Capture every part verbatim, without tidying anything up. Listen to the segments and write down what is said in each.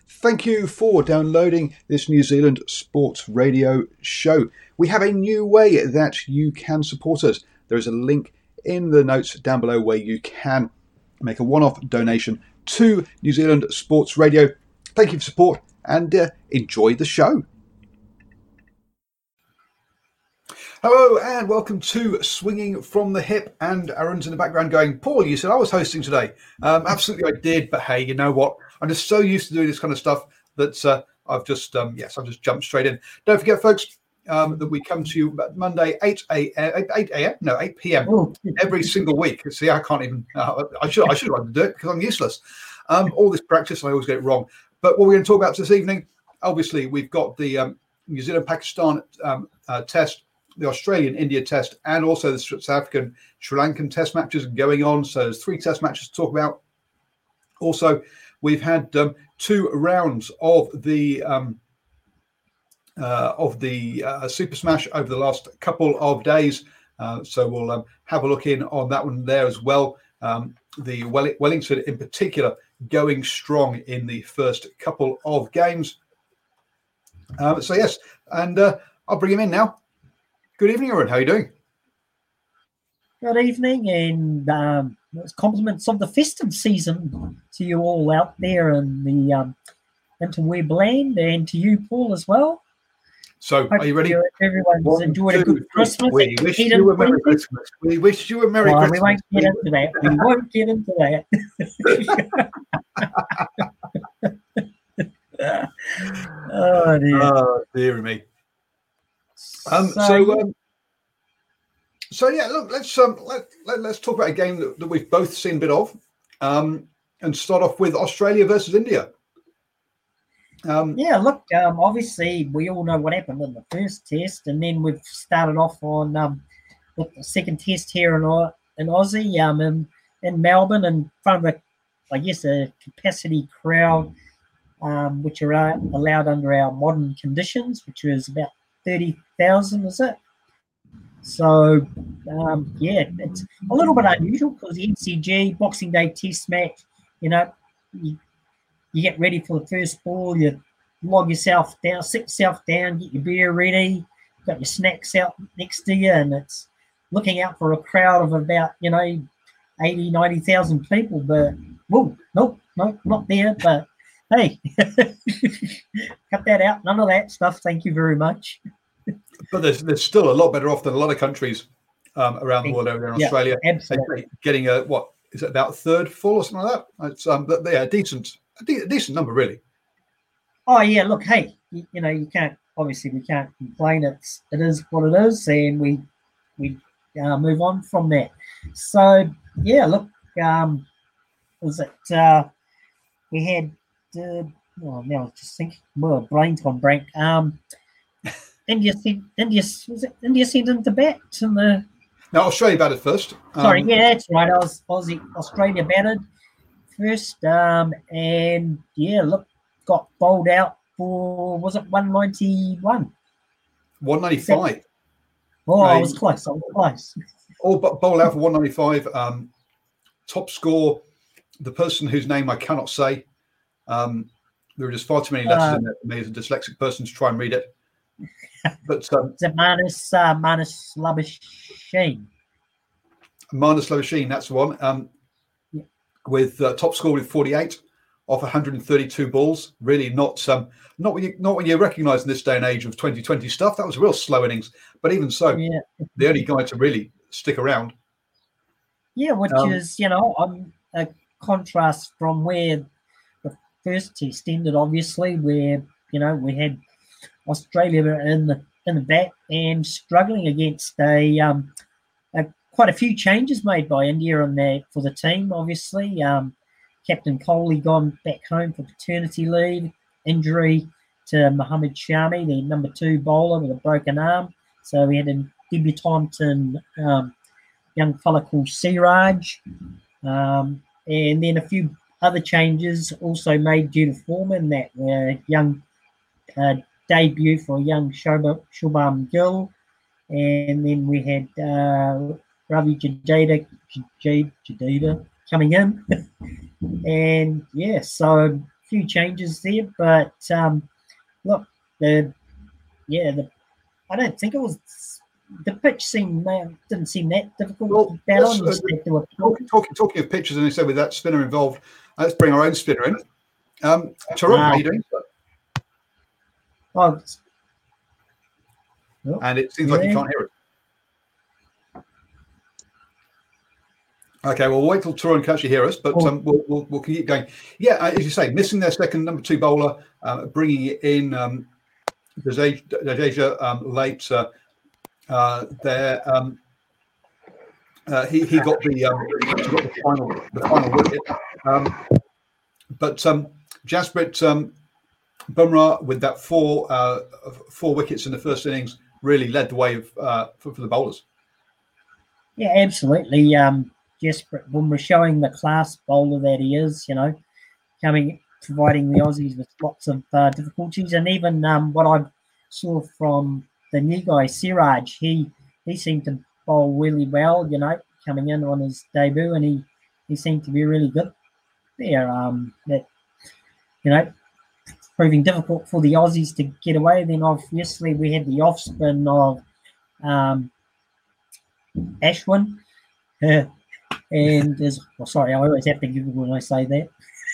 Thank you for downloading this New Zealand Sports Radio show. We have a new way that you can support us. There is a link in the notes down below where you can make a one-off donation to New Zealand Sports Radio. Thank you for support and uh, enjoy the show. Hello and welcome to Swinging from the Hip. And Aaron's in the background going, Paul, you said I was hosting today. Um, absolutely I did, but hey, you know what? I'm just so used to doing this kind of stuff that uh, I've just, um, yes, I've just jumped straight in. Don't forget, folks, um, that we come to you Monday, eight a.m., eight a.m., no, eight p.m. Oh. every single week. See, I can't even, uh, I should I should have to do it because I'm useless. Um, all this practice, I always get it wrong. But what we're going to talk about this evening, obviously, we've got the um, New Zealand-Pakistan um, uh, test, the Australian-India test, and also the South African-Sri Lankan test matches going on. So there's three test matches to talk about. Also, we've had um, two rounds of the um, uh, of the uh, Super Smash over the last couple of days. Uh, so we'll um, have a look in on that one there as well. Um, the Well- Wellington in particular going strong in the first couple of games. Uh, so yes, and uh, I'll bring him in now. Good evening, Aaron. How are you doing? Good evening, and um, compliments of the festive season to you all out there in the um, interweb land, and to you, Paul, as well. So, Hope are you ready? Everyone's One, enjoyed two, a good Christmas. We wish you a Merry Christmas. We wish you a Merry well, Christmas. We won't get into that. We won't get into that. oh, dear. Oh, dear me. Um, so, so, um, so yeah, look, let's um, let, let let's talk about a game that, that we've both seen a bit of, um, and start off with Australia versus India. Um, yeah, look, um, obviously we all know what happened in the first test, and then we've started off on um, with the second test here in in Aussie, um, in, in Melbourne, in front of a, I guess, a capacity crowd, um, which are uh, allowed under our modern conditions, which is about thirty thousand, is it? So, um, yeah, it's a little bit unusual because the M C G Boxing Day Test match, you know, you, you get ready for the first ball, you log yourself down, sit yourself down, get your beer ready, got your snacks out next to you, and it's looking out for a crowd of about, you know, eighty, ninety thousand people. But, whoa, nope, nope, not there. But, hey, cut that out. None of that stuff. Thank you very much. But there's, there's still a lot better off than a lot of countries um, around the world over there in yeah, Australia. Absolutely. Getting a, what, is it about a third full or something like that? It's um, but yeah, a decent, a, de- a decent number, really. Oh, yeah, look, hey, you, you know, you can't, obviously we can't complain. It's, it is what it is, and we we uh, move on from that. So, yeah, look, um, was it, uh, we had, uh, well, now I was just thinking, well, brain's gone blank. Um, India sent, India, was it India sent into bat in the... No, Australia batted first. Um, Sorry, yeah, that's right. I was Aussie, Australia batted first, um, and, yeah, look, got bowled out for, was it one ninety-one? one ninety-five. Oh, I was close. I was close. All but bowled out for one ninety-five. Um, top score, the person whose name I cannot say. Um, there are just far too many letters uh, in there for me as a dyslexic person to try and read it. But um, is it Marnus uh, Marnus Labuschagne? Marnus Labuschagne, that's the one. Um, yeah. With uh, top score with forty-eight off one hundred thirty-two balls. Really not um, not when you not when you recognise in this day and age of twenty twenty stuff. That was a real slow innings. But even so, yeah. the only guy to really stick around. Yeah, which um, is you know um, a contrast from where the first test ended. Obviously, where you know we had Australia in the in the back and struggling against a, um, a quite a few changes made by India in there for the team. Obviously, um, Captain Kohli gone back home for paternity leave, injury to Mohammad Shami, the number two bowler with a broken arm. So we had a debutant in um, young fella called Siraj, um, and then a few other changes also made due to form in that uh, young. Uh, debut for young Shubham, Shubham Gill, and then we had uh, Ravi Jadeja, Jadeja coming in, and yeah, so few changes there, but um, look, the yeah, the I don't think it was the pitch seemed uh, didn't seem that difficult well, to bat on. You uh, said there were talking, talking, talking of pitches, and you said with that spinner involved, uh, let's bring our own spinner in. Um, Tyrone, how are you doing? Oh, and it seems yeah. like you can't hear it. Okay, well, we'll wait till Tyrone can actually hear us, but um, we'll, we'll, we'll keep going. Yeah, as you say, missing their second number two bowler, uh, bringing it in um, Jadeja um, late uh, uh, there. Um, uh, he he got the um, he got the final the final wicket, um, but um, Jasprit um, Bumrah with that four uh, four wickets in the first innings really led the way of, uh, for, for the bowlers. Yeah, absolutely. Um, Jasprit Bumrah showing the class bowler that he is, you know, coming, providing the Aussies with lots of uh, difficulties. And even um, what I saw from the new guy, Siraj, he he seemed to bowl really well, you know, coming in on his debut, and he, he seemed to be really good there. Um, that, you know, proving difficult for the Aussies to get away. Then obviously we had the off spin of um, Ashwin. Uh, And as well, sorry, I always have to giggle when I say that.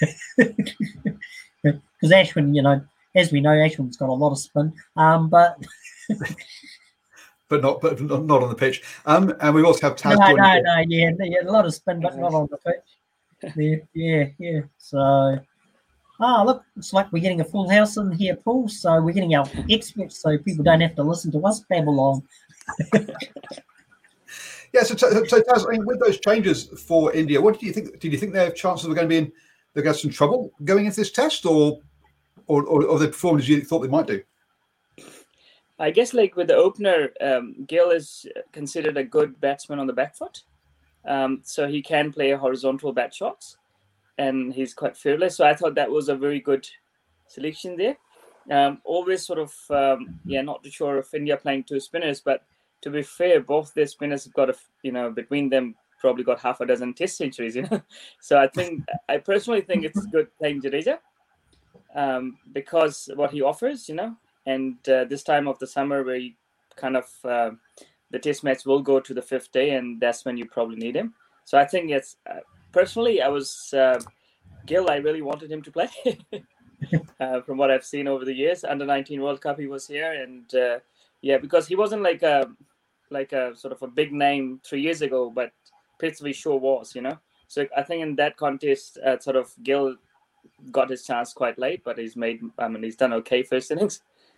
Because Ashwin, you know, as we know, Ashwin's got a lot of spin. Um, but but not but not on the pitch. Um, and we also have Taz. No, no, no, yeah, yeah, a lot of spin, but not on the pitch. Yeah, yeah, yeah. So, ah, oh, look, it's like we're getting a full house in here, Paul. So we're getting our experts, so people don't have to listen to us babble on. Yeah, so, so Taz, I mean, with those changes for India, what do you think? Did you think they have chances of going to be in? They're going to have some trouble going into this test, or, or, or, or they performed as you thought they might do? I guess, like with the opener, um, Gill is considered a good batsman on the back foot, um, so he can play horizontal bat shots, and he's quite fearless. So I thought that was a very good selection there. Um, always sort of, um, yeah, not too sure if India playing two spinners, but to be fair, both their spinners have got a, you know, between them probably got half a dozen test centuries, you know. So I think, I personally think it's good playing Jadeja um, because what he offers, you know, and uh, this time of the summer where you kind of, uh, the test match will go to the fifth day, and that's when you probably need him. So I think it's, uh, personally, I was, uh, Gill, I really wanted him to play. uh, from what I've seen over the years, under nineteen World Cup, he was here, and uh, yeah, because he wasn't like a, like a sort of a big name three years ago, but Prithvi Shaw was, you know. So I think in that contest, uh, sort of Gill got his chance quite late, but he's made, I mean, he's done okay first innings.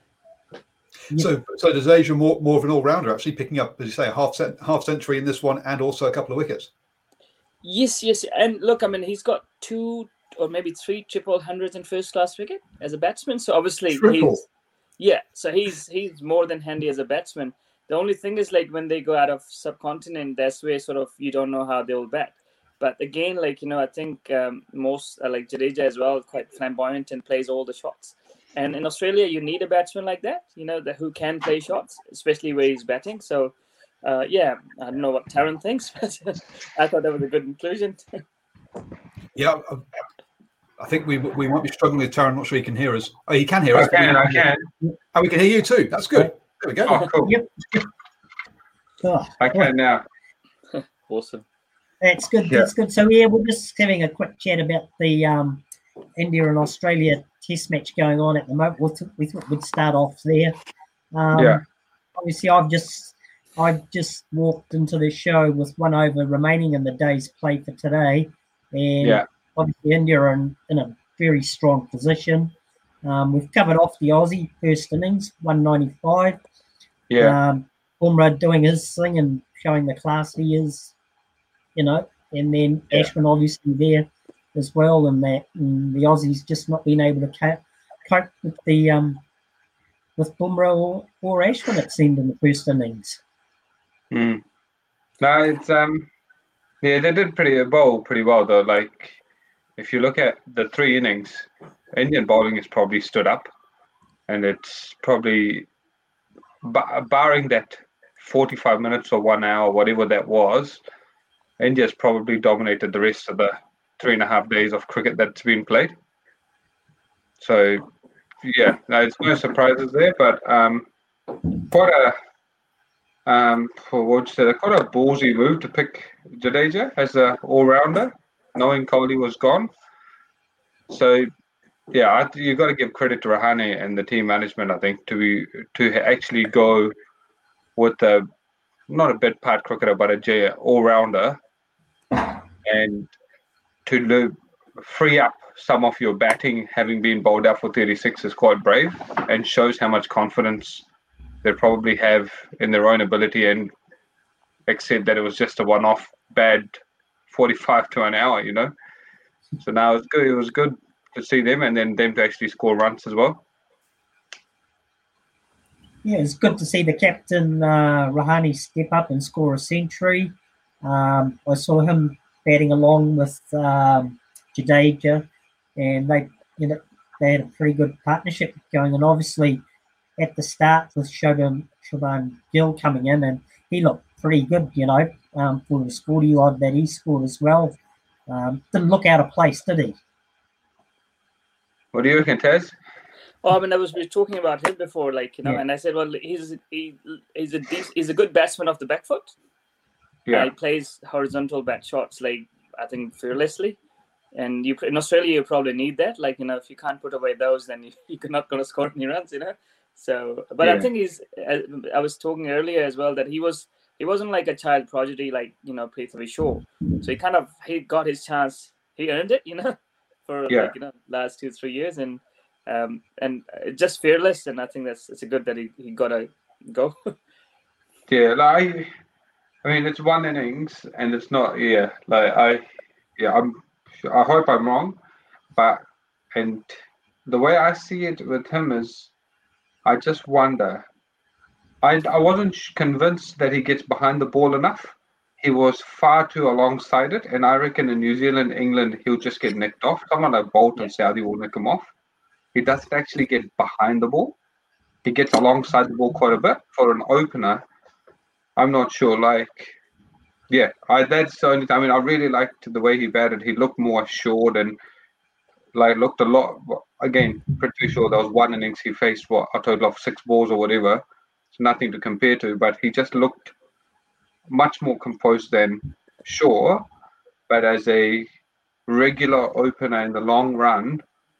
So, so does Asia more more of an all rounder, actually picking up, as you say, a half cent, half century in this one, and also a couple of wickets. Yes, yes, and look, I mean, he's got two or maybe three triple hundreds in first class cricket as a batsman. So obviously, triple. he's yeah, so he's he's more than handy as a batsman. The only thing is, like, when they go out of subcontinent, that's where sort of you don't know how they'll bat. But again, like, you know, I think um, most, uh, like Jadeja as well, quite flamboyant and plays all the shots. And in Australia, you need a batsman like that, you know, that who can play shots, especially where he's batting. So, uh, yeah, I don't know what Taran thinks, but I thought that was a good inclusion. Yeah, I think we we might be struggling with Taran. Not sure he can hear us. Oh, he can hear us. I can, I can. Oh, we can hear you too. That's good. There we go. Oh, cool. Yep. Oh, I can now. Awesome. That's good. Yeah. That's good. So yeah, we're just having a quick chat about the um, India and Australia Test match going on at the moment. We thought we thought we'd start off there. Um, Yeah. Obviously, I've just I've just walked into the show with one over remaining in the day's play for today, and Yeah. obviously India are in, in a very strong position. Um, we've covered off the Aussie first innings, one ninety-five. Yeah. Um, Bumrah doing his thing and showing the class he is, you know, and then Yeah. Ashwin obviously there as well, and that and the Aussies just not being able to cope, cope with the um with Bumrah or, or Ashwin, it seemed, in the first innings. Mm. No, it's um, yeah, they did pretty bowl pretty well though. Like, if you look at the three innings, Indian bowling is probably stood up, and it's probably bar- barring that forty-five minutes or one hour, whatever that was, India's probably dominated the rest of the three and a half days of cricket that's been played. So yeah, no, it's no surprises there, but um, quite a um, for what you said, quite a ballsy move to pick Jadeja as a all-rounder, knowing Kohli was gone. So yeah, I, you got to give credit to Rahane and the team management. I think to be to actually go with a not a bit part cricketer, but a J all-rounder, and to lo- free up some of your batting, having been bowled out for thirty-six, is quite brave and shows how much confidence they probably have in their own ability, and accept that it was just a one-off bad forty-five to an hour, you know. So now it's good. It was good to see them, and then them to actually score runs as well. Yeah, it's good to see the captain uh, Rahane step up and score a century. Um, I saw him batting along with um, Jadeja, and they, you know, they had a pretty good partnership going. And obviously, at the start with Shubman Shubman Gill coming in, and he looked pretty good, you know, um, for the forty odd that he scored as well. Um, didn't look out of place, did he? What do you reckon, Taz? Oh, I mean, I was we were talking about him before, like, you know, Yeah. and I said, well, he's he, he's a dec- he's a good batsman off the back foot. Yeah, Uh, he plays horizontal bat shots, like, I think, fearlessly. And you in Australia, you probably need that. Like, you know, if you can't put away those, then you, you're not going to score any runs, you know. So, but Yeah. I think he's. I was talking earlier as well that he was he wasn't like a child prodigy, like, you know, Prithvi Shaw. So he kind of he got his chance. He earned it, you know, for Yeah. like, you know, last two three years, and um and just fearless. And I think that's it's a good that he he got to go. yeah. Like, I mean, it's one innings, and it's not. Yeah, like I, yeah, I'm. I hope I'm wrong, but and the way I see it with him is, I just wonder. I I wasn't convinced that he gets behind the ball enough. He was far too alongside it, and I reckon in New Zealand, England, he'll just get nicked off. Someone like Bolt and Saudi will nick him off. He doesn't actually get behind the ball. He gets alongside the ball quite a bit. For an opener, I'm not sure. Like, yeah, I that's the only. I mean, I really liked the way he batted. He looked more assured and like looked a lot. Again, pretty sure there was one innings he faced what a total of six balls or whatever. It's nothing to compare to, but he just looked much more composed than Shaw. But as a regular opener in the long run,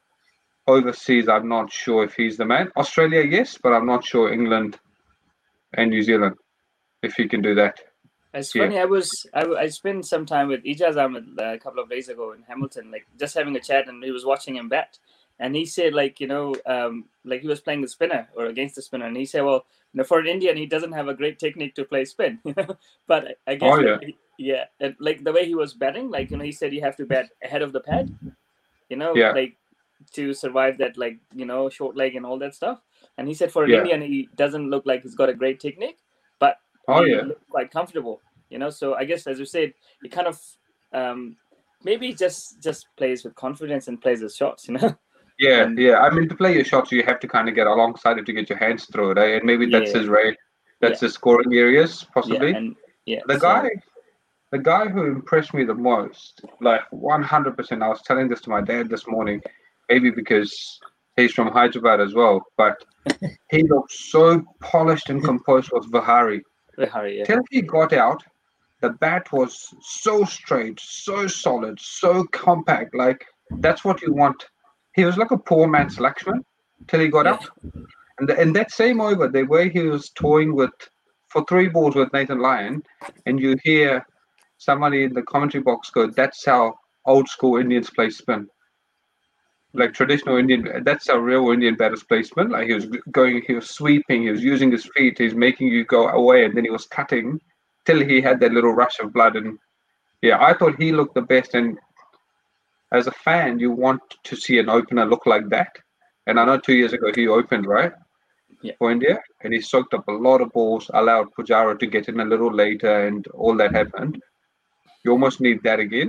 overseas, I'm not sure if he's the man. Australia, yes, but I'm not sure England and New Zealand if he can do that. It's Yeah. funny. I was I, I spent some time with Ijaz Ahmed uh, a couple of days ago in Hamilton, like just having a chat, and he was watching him bat, and he said, like, you know, um, like he was playing the spinner or against the spinner, and he said, well, you know, for an Indian, he doesn't have a great technique to play spin, you know. But I, I guess, Oh, like, he- yeah, and like the way he was batting, like, you know, he said you have to bat ahead of the pad, you know, Yeah. like to survive that, like, you know, short leg and all that stuff. And he said for an Yeah. Indian, he doesn't look like he's got a great technique, but Oh, he yeah. looked quite comfortable, you know. So I guess, as you said, he kind of um, maybe just just plays with confidence and plays his shots, you know. Yeah, And- yeah. I mean, to play your shots, you have to kind of get alongside it to get your hands through it, eh? And maybe that's Yeah. his way. That's his scoring areas, possibly. Yeah, and yeah, the so- guy, the guy who impressed me the most, like one hundred percent. I was telling this to my dad this morning, maybe because he's from Hyderabad as well, but he looked so polished and composed with Vihari. Vihari, yeah. Till he got out, the bat was so straight, so solid, so compact. Like, that's what you want. He was like a poor man's Lakshman till he got Yeah. out. And the, in that same over, the way he was toying with for three balls with Nathan Lyon, and you hear somebody in the commentary box go, "That's how old school Indians play spin." Like traditional Indian, that's how real Indian batters play spin. Like he was going, he was sweeping, he was using his feet, he's making you go away, and then he was cutting till he had that little rush of blood. And yeah, I thought he looked the best. And as a fan, you want to see an opener look like that. And I know two years ago he opened, right? Yeah. For India, and he soaked up a lot of balls, allowed Pujara to get in a little later, and all that happened. You almost need that again.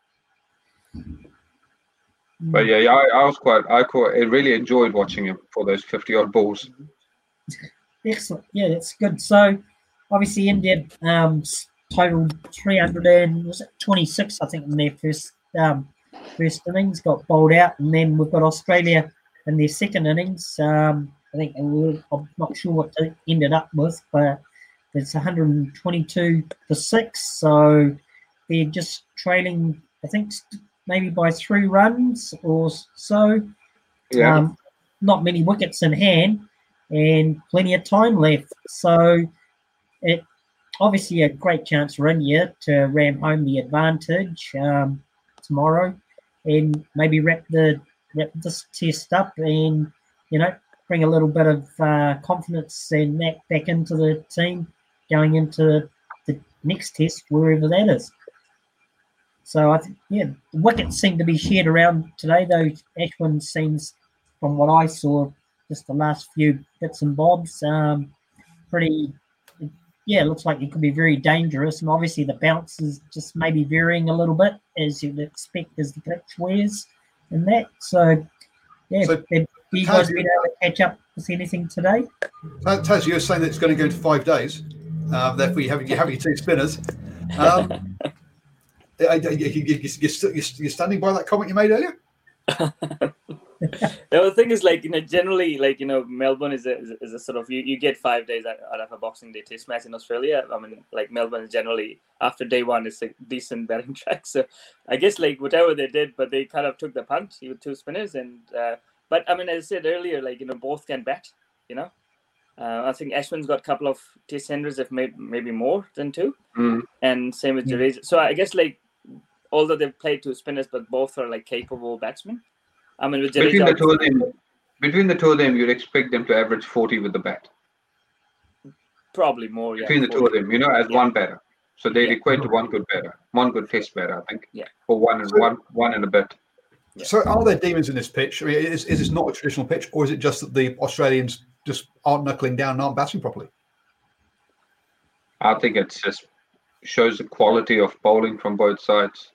But yeah, yeah I, I was quite, I quite, I really enjoyed watching him for those fifty odd balls. Excellent. Yeah, that's good. So, obviously, India um, totaled three hundred and was it twenty-six, I think, in their first um, first innings, got bowled out, and then we've got Australia in their second innings. Um, I think I'm not sure what they ended up with, but it's one hundred twenty-two for six. So they're just trailing, I think, maybe by three runs or so. Yeah. Um, not many wickets in hand and plenty of time left. So it obviously a great chance for India to ram home the advantage um, tomorrow and maybe wrap the wrap this test up and, you know, bring a little bit of uh, confidence and that back into the team going into the next test, wherever that is. So, I think, yeah, the wickets seem to be shared around today, though Ashwin seems, from what I saw, just the last few bits and bobs, um, pretty, yeah, it looks like it could be very dangerous. And obviously the bounce is just maybe varying a little bit, as you'd expect as the pitch wears and that. So, yeah, So, have you guys been able to catch up with anything today? Taz, you're saying that it's going to go into five days. Uh, therefore, you have, you have your two spinners. Um, you, you, you, you're, you're standing by that comment you made earlier? The thing is, like, you know, generally, like, you know, Melbourne is a, is a sort of, you, you get five days out of a Boxing Day test match in Australia. I mean, like, Melbourne is generally, after day one, is a decent batting track. So I guess, like, whatever they did, but they kind of took the punt with two spinners. And, uh, but, I mean, as I said earlier, like, you know, both can bat, you know. Uh, I think Ashwin's got a couple of test centers, if maybe, maybe more than two. Mm. And same with Yeah. Jadeja. So I guess, like, although they've played two spinners, but both are, like, capable batsmen. I mean, with Jadeja, between the two of them, between the two of them, you'd expect them to average forty with the bat. Probably more, yeah. Between the two of them, you know, as Yeah. one batter, so they'd Yeah. equate to one good batter, one good test batter, I think. Yeah. Or one and So- one, one and a bit. Yeah. So, are there demons in this pitch? I mean, is, is this not a traditional pitch, or is it just that the Australians just aren't knuckling down and aren't batting properly? I think it's just shows the quality of bowling from both sides.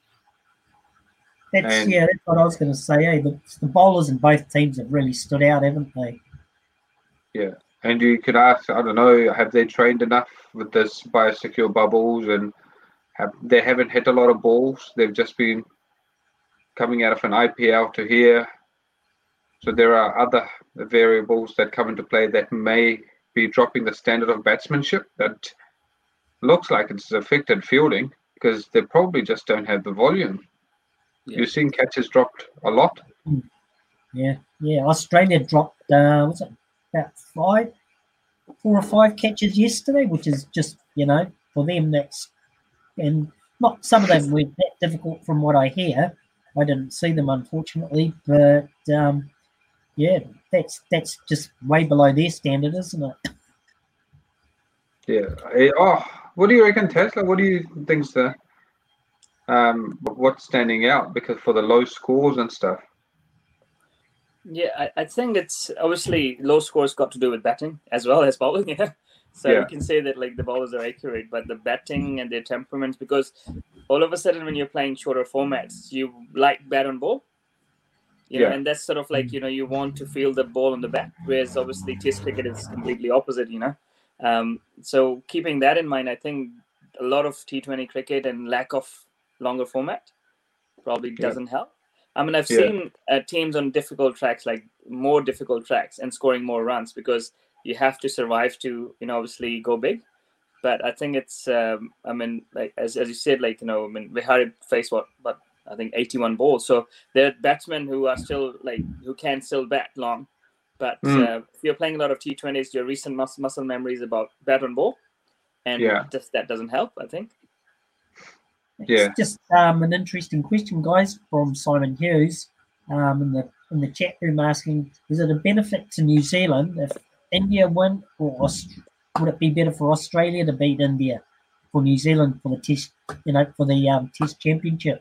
That's And- yeah, that's what I was going to say. Eh? The, the bowlers in both teams have really stood out, haven't they? Yeah, and you could ask, I don't know, have they trained enough with this biosecure bubbles, and have they haven't hit a lot of balls? They've just been coming out of an I P L to here. So there are other variables that come into play that may be dropping the standard of batsmanship. That looks like it's affected fielding because they probably just don't have the volume. Yeah. You're seeing catches dropped a lot. Yeah, yeah. Australia dropped, uh, what's it, about five, four or five catches yesterday, which is just, you know, for them, that's, and not some of them were that difficult from what I hear. I didn't see them, unfortunately, but um, yeah, that's that's just way below their standard, isn't it? Yeah. Eh, Oh, what do you reckon, Tesla? What do you think's the um what's standing out because for the low scores and stuff? Yeah, I, I think it's obviously low scores got to do with batting as well as bowling. Yeah. So Yeah. you can say that like the bowlers are accurate, but the batting and their temperaments, because all of a sudden when you're playing shorter formats, you like bat on ball. You know, Yeah. and that's sort of like, you know, you want to feel the ball on the bat, whereas obviously Test cricket is completely opposite, you know. Um, so keeping that in mind, I think a lot of T twenty cricket and lack of longer format probably Yeah. doesn't help. I mean, I've Yeah. seen uh, teams on difficult tracks, like more difficult tracks, and scoring more runs because you have to survive to, you know, obviously go big. But I think it's, um, I mean, like as as you said, like, you know, I mean, Vihari faced what, but I think eighty-one balls. So there are batsmen who are still like who can still bat long. But Mm. uh, if you're playing a lot of T twenties, your recent mus- muscle memories about bat on ball, and Yeah. just that doesn't help, I think. It's Yeah. just um, an interesting question, guys, from Simon Hughes um, in the in the chat room asking: is it a benefit to New Zealand if India win, or Aust- would it be better for Australia to beat India for New Zealand for the test, you know, for the um, Test Championship?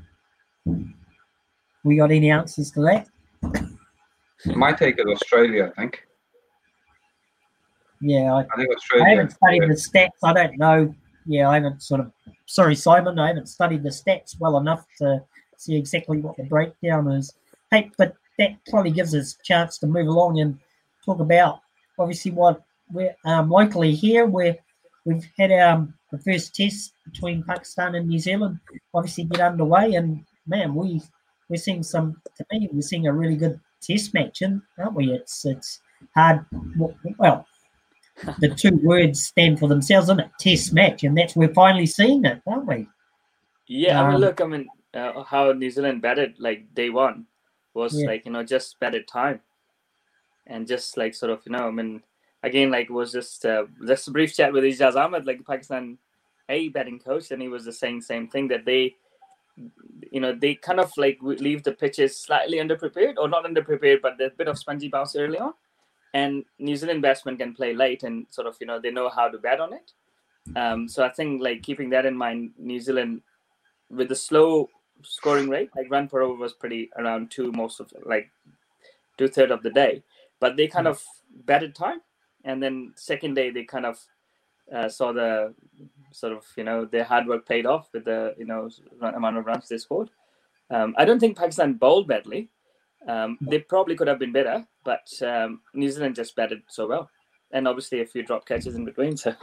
We got any answers to that? My take is Australia, I think. Yeah, I, I think Australia. I haven't studied yeah. the stats. I don't know. Yeah, I haven't sort of. Sorry, Simon. I haven't studied the stats well enough to see exactly what the breakdown is. Hey, but that probably gives us a chance to move along and talk about obviously what we're um, locally here. Where we've had um, the first test between Pakistan and New Zealand obviously get underway, and man, we we're seeing some. To me, we're seeing a really good test match, aren't we? It's it's hard. Well, the two words stand for themselves, isn't it? Test match, and that's we're finally seeing it, aren't we? Yeah, Um, I mean, look, I mean, uh, how New Zealand batted like day one was Yeah. like, you know, just batted time, and just like sort of, you know, I mean, again, like it was just uh, just a brief chat with Ijaz Ahmed, like Pakistan A batting coach, and he was just saying same thing that they, you know, they kind of like leave the pitches slightly underprepared, or not underprepared, but there's a bit of spongy bounce early on, and New Zealand batsmen can play late and sort of, you know, they know how to bat on it. Um, so I think like keeping that in mind, New Zealand with the slow scoring rate, like run per over was pretty around two most of like two third of the day, but they kind of batted time, and then second day they kind of uh, saw the sort of, you know, their hard work paid off with the, you know, amount of runs they scored. Um, I don't think Pakistan bowled badly. Um, they probably could have been better, but um, New Zealand just batted so well, and obviously a few drop catches in between. So.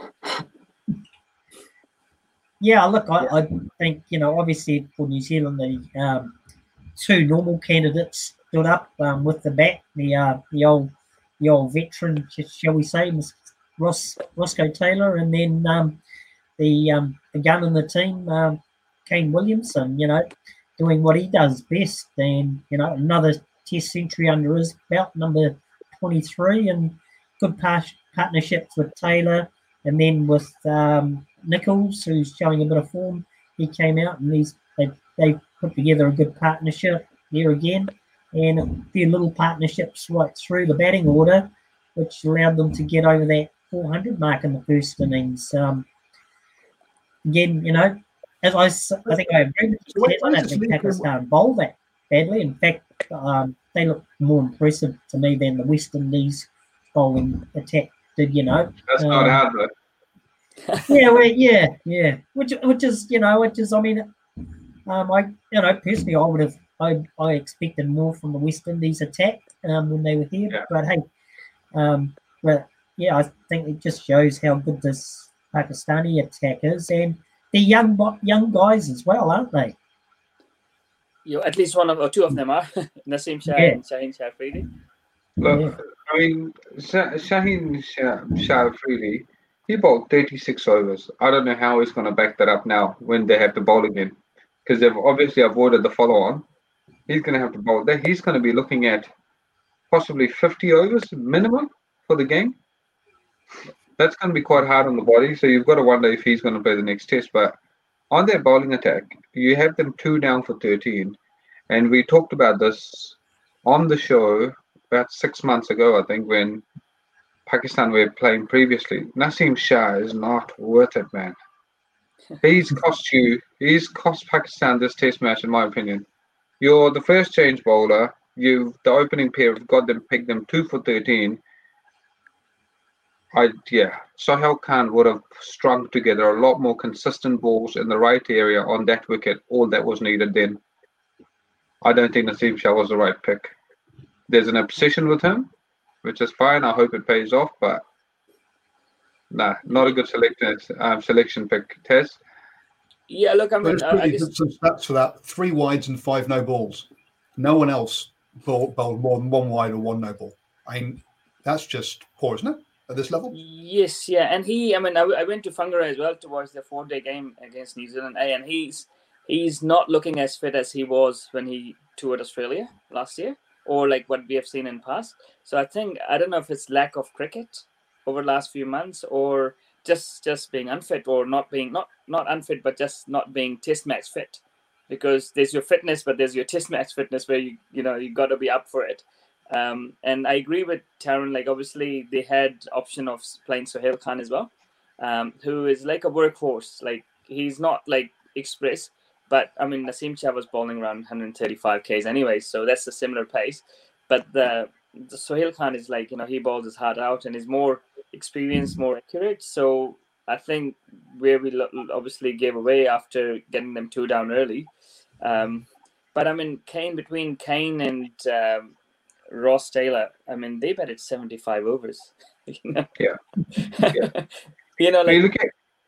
Yeah, look, I, I think, you know, obviously for New Zealand, the um, two normal candidates stood up um, with the bat. The uh, the old the old veteran, shall we say, Ross Roscoe Taylor, and then um, the um, the gun in the team, um, Kane Williamson. You know, doing what he does best, and you know, another Test century under his belt, number twenty-three, and good par- partnerships with Taylor, and then with um, Nichols, who's showing a bit of form. He came out and he's they they put together a good partnership there again, and a few little partnerships right through the batting order, which allowed them to get over that four hundred mark in the first innings. Um, again, you know, as I, I think I agree with you, I don't think Pakistan bowled that badly. In fact, um, they look more impressive to me than the West Indies bowling attack did. You know, That's um, not hard, though. yeah, well, yeah, yeah. Which, which is, you know, which is, I mean, um, I, you know, personally, I would have, I, I expected more from the West Indies attack um, when they were here. Yeah. But hey, um, but yeah, I think it just shows how good this Pakistani attack is, and they're young, young guys as well, aren't they? You know, at least one of or two of them are Naseem Shah Yeah. and Shaheen Shah Afridi. Look, Yeah. I mean, Sha- Shaheen Shah, Shah Afridi, he bowled thirty-six overs. I don't know how he's going to back that up now when they have to bowl again, because they've obviously avoided the follow-on. He's going to have to bowl. That he's going to be looking at possibly fifty overs minimum for the game. That's going to be quite hard on the body. So you've got to wonder if he's going to play the next test. But on their bowling attack, you have them two down for thirteen, and we talked about this on the show about six months ago, I think, when Pakistan were playing previously. Naseem Shah is not worth it, man. He's cost you, he's cost Pakistan this test match, in my opinion. You're the first change bowler. You've the opening pair have got them, picked them two for thirteen. I yeah, Sohail Khan would have strung together a lot more consistent balls in the right area on that wicket. All that was needed then. I don't think Naseem Shah was the right pick. There's an obsession with him, which is fine. I hope it pays off, but nah, not a good selection um, selection pick. Test. Yeah, look, I mean, Let's uh, I quickly guess, some stats for that: three wides and five no balls. No one else bowled, bowled more than one wide or one no ball. I mean, that's just poor, isn't it? At this level. yes, yeah, and he, I mean, I, I went to Whangarei as well to watch the four-day game against New Zealand A, and he's he's not looking as fit as he was when he toured Australia last year, or like what we have seen in past. So I think I don't know if it's lack of cricket over the last few months, or just just being unfit, or not being not not unfit, but just not being test match fit. Because there's your fitness, but there's your test match fitness where you you know you got to be up for it. Um, and I agree with Taryn. Like obviously they had option of playing Sohail Khan as well, um, who is like a workhorse. Like he's not like express, but I mean Naseem Shah was bowling around one thirty-five k's anyway, so that's a similar pace. But the, the Sohail Khan is like you know he bowls his heart out and is more experienced, more accurate. So I think where we obviously gave away after getting them two down early. Um, but I mean Kane between Kane and um, Ross Taylor, I mean, they batted seventy-five overs. You know? Yeah. yeah. you know, like, look at,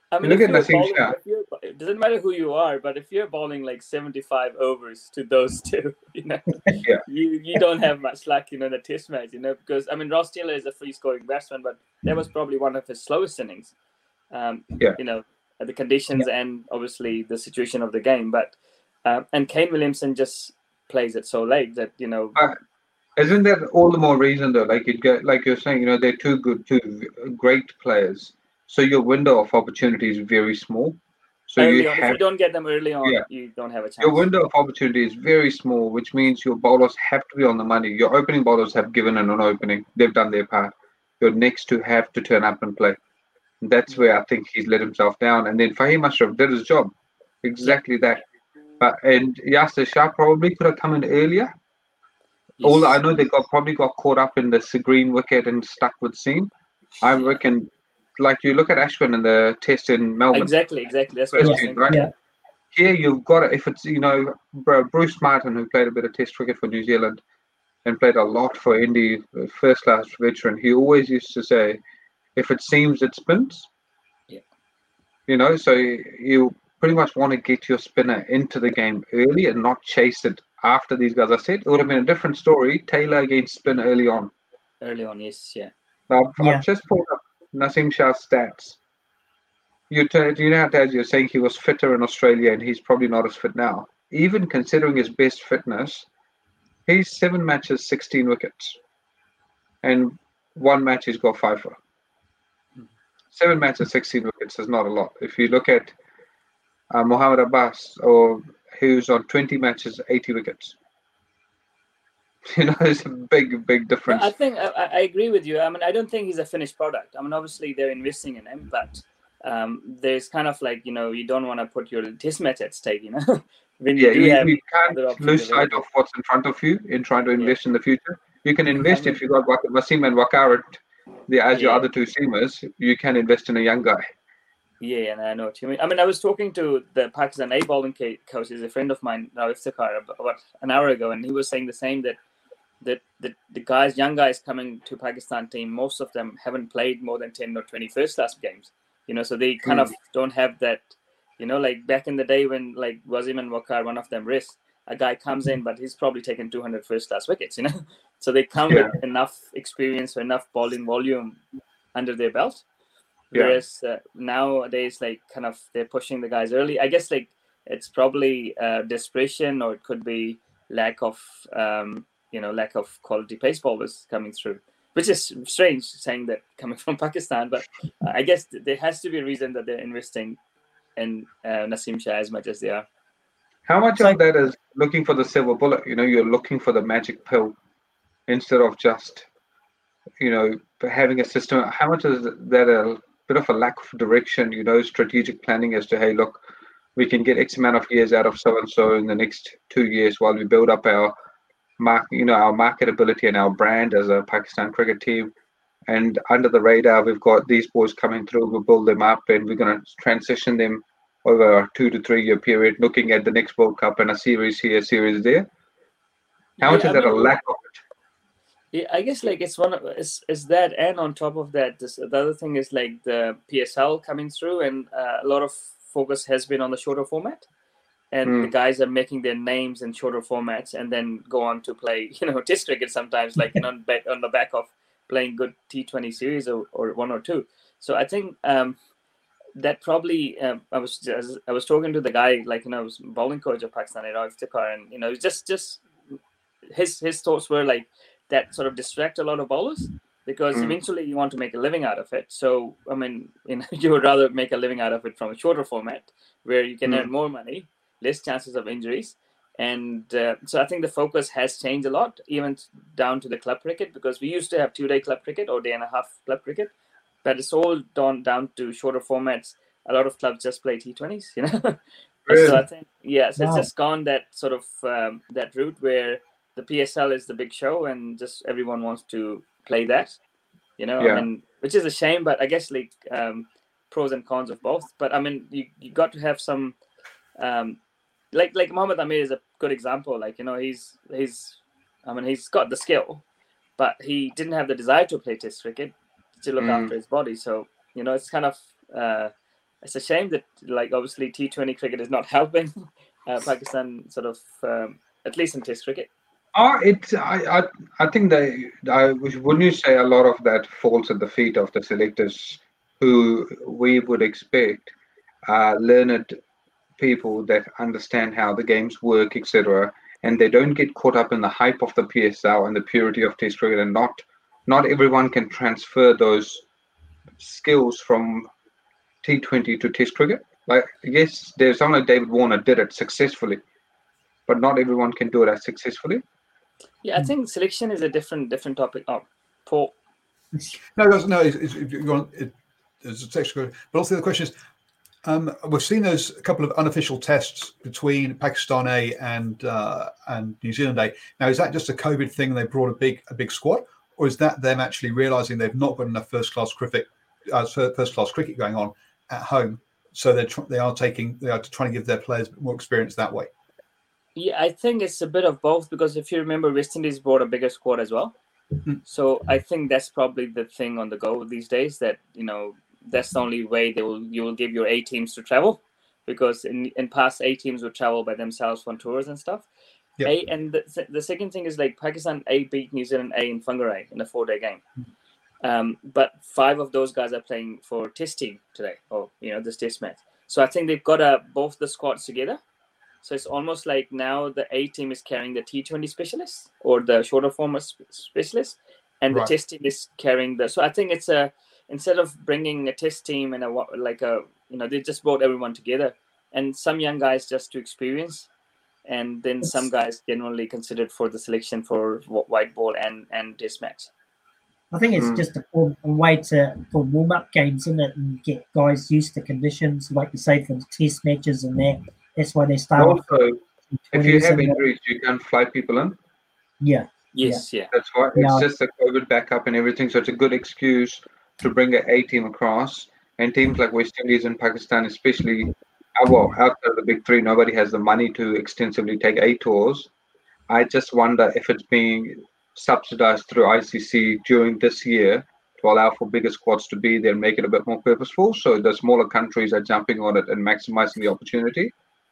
I mean, look if at you're Naseem bowling, Shah. if you're, it doesn't matter who you are, but if you're bowling like seventy-five overs to those two, you know, Yeah. you you don't have much luck, you know, in the test match, you know, because I mean, Ross Taylor is a free-scoring batsman, but that was probably one of his slowest innings. Um, Yeah. You know, the conditions Yeah. and obviously the situation of the game, but uh, and Kane Williamson just plays it so late that you know. Uh, isn't that all the more reason though? Like you get, like you're saying, you know, they're two good, two great players. So your window of opportunity is very small. So Early you on, if have, you don't get them early on, yeah, you don't have a chance. your window of opportunity is very small, which means your bowlers have to be on the money. Your opening bowlers have given an opening; they've done their part. Your next two have to turn up and play. That's where I think he's let himself down. And then Fahim Ashraf did his job, exactly that. But and Yasir Shah probably could have come in earlier. Yes. Although I know they got probably got caught up in the green wicket and stuck with seam. I Yeah. reckon, like you look at Ashwin in the test in Melbourne. Exactly, exactly. That's what I First was tune, thinking. right? Yeah. Here you've got it. If it's you know Bruce Martin, who played a bit of Test cricket for New Zealand and played a lot for Indy, first class veteran. He always used to say, "If it seems, it spins." Yeah. You know, so you, you pretty much want to get your spinner into the game early and not chase it after these guys are set. It would have been a different story. Taylor against spin early on. Early on, yes, yeah. Now, I've, Yeah. I've just pulled up Naseem Shah's stats. You, t- you know, as you're saying, he was fitter in Australia and he's probably not as fit now. Even considering his best fitness, he's seven matches, sixteen wickets. And one match he's got five for. Seven matches, sixteen wickets is not a lot. If you look at uh, Mohammad Abbas, or who's on twenty matches, eighty wickets. You know, it's a big, big No, difference. I think I, I agree with you. I mean, I don't think he's a finished product. I mean, obviously they're investing in him, but um, there's kind of like, you know, you don't want to put your test match at stake, you know, when you Yeah, do you, have you other can't options lose sight available. of what's in front of you in trying to invest in the future. You can invest mean- if you got Wak- Wasim and Waqar the, as your Yeah. other two seamers. You can invest in a young guy. Yeah, and I know what you mean. I mean, I was talking to the Pakistan A bowling ca- coach, is a friend of mine, now Iftikhar, about an hour ago, and he was saying the same, that that the, the guys, young guys coming to Pakistan team, most of them haven't played more than ten or twenty first class games. You know, so they kind Mm. of don't have that, you know, like back in the day when like Wasim and Waqar, one of them risked, a guy comes in, but he's probably taken two hundred first class wickets, you know. So they come Yeah. with enough experience or enough bowling volume under their belt. Yeah. Whereas uh, nowadays, like kind of they're pushing the guys early. I guess like it's probably uh, desperation, or it could be lack of, um, you know, lack of quality pace bowlers coming through, which is strange saying that coming from Pakistan. But uh, I guess th- there has to be a reason that they're investing in uh, Naseem Shah as much as they are. How much So- of that is looking for the silver bullet? You know, you're looking for the magic pill instead of just, you know, having a system. How much is that a bit of a lack of direction, you know, strategic planning as to, hey, look, we can get X amount of years out of so and so in the next two years while we build up our mark, you know, our marketability and our brand as a Pakistan cricket team. And under the radar, we've got these boys coming through. We'll build them up, and we're going to transition them over a two to three year period, looking at the next World Cup and a series here, a series there. How much Yeah, is I that a mean, lack of it? Yeah, I guess like it's one of it's, it's that, and on top of that, this, the other thing is like the P S L coming through, and uh, a lot of focus has been on the shorter format, and Mm. the guys are making their names in shorter formats, and then go on to play, you know, Test cricket sometimes, like you know, on, back, on the back of playing good T twenty series or, or one or two. So I think um, that probably um, I was just, I was talking to the guy, like you know, I was bowling coach of Pakistan, Iftikhar, and you know, just just his his thoughts were like that sort of distract a lot of bowlers, because Mm. eventually you want to make a living out of it. So I mean, you know, you would rather make a living out of it from a shorter format where you can Mm. earn more money, less chances of injuries, and uh, so I think the focus has changed a lot, even down to the club cricket, because we used to have two day club cricket or day and a half club cricket, but it's all done down to shorter formats. A lot of clubs just play T twenties, you know. Really? So I think yes, it's Wow. just gone that sort of um, that route where the P S L is the big show, and just everyone wants to play that, you know. Yeah. I mean, which is a shame, but I guess like um, pros and cons of both. But I mean, you you got to have some, um, like like Mohammad Amir is a good example. Like you know, he's he's, I mean, he's got the skill, but he didn't have the desire to play Test cricket to look Mm. after his body. So you know, it's kind of uh, it's a shame that, like, obviously T twenty cricket is not helping uh, Pakistan sort of, um, at least in Test cricket. Oh, it's I, I I think they I wouldn't you say a lot of that falls at the feet of the selectors, who we would expect uh, learned people that understand how the games work, et cetera, and they don't get caught up in the hype of the P S L and the purity of Test cricket, and not not everyone can transfer those skills from T twenty to Test cricket. Like, yes, there's someone like David Warner did it successfully, but not everyone can do it as successfully. Yeah, I think selection is a different different topic. Oh, Paul. No, no, it's, it's, it's, it, it's a textual. But also the question is, um, we've seen those a couple of unofficial tests between Pakistan A and uh, and New Zealand A. Now, is that just a COVID thing? They brought a big a big squad, or is that them actually realising they've not got enough first class cricket, uh, first class cricket going on at home, so they're tr- they are taking they are trying to give their players more experience that way? Yeah, I think it's a bit of both, because if you remember, West Indies brought a bigger squad as well. Mm. So I think that's probably the thing on the go these days, that, you know, that's the only way they will you will give your A teams to travel, because in, in past A teams would travel by themselves on tours and stuff. Yep. A and the, the second thing is, like, Pakistan A beat New Zealand A in Whangarei in a four-day game. Um, but five of those guys are playing for Test team today, or, you know, this Test match. So I think they've got uh, both the squads together. So it's almost like now the A team is carrying the T twenty specialists, or the shorter form specialists, and the Right. Test team is carrying the. So I think it's a, instead of bringing a Test team and a like a you know they just brought everyone together, and some young guys just to experience, and then some guys generally considered for the selection for white ball and and Test match. I think it's Mm. just a, a way to for warm up games, isn't it, and get guys used to conditions, like you say, for Test matches and that. That's why they start. Also, off if you have and- injuries, you can't fly people in. yeah, Yes, yeah. That's why it's Yeah. just a COVID backup and everything. So it's a good excuse to bring an A team across. And teams like West Indies and Pakistan, especially, uh, well, outside of the big three, nobody has the money to extensively take A tours. I just wonder if it's being subsidized through I C C during this year to allow for bigger squads to be there and make it a bit more purposeful. So the smaller countries are jumping on it and maximizing the opportunity.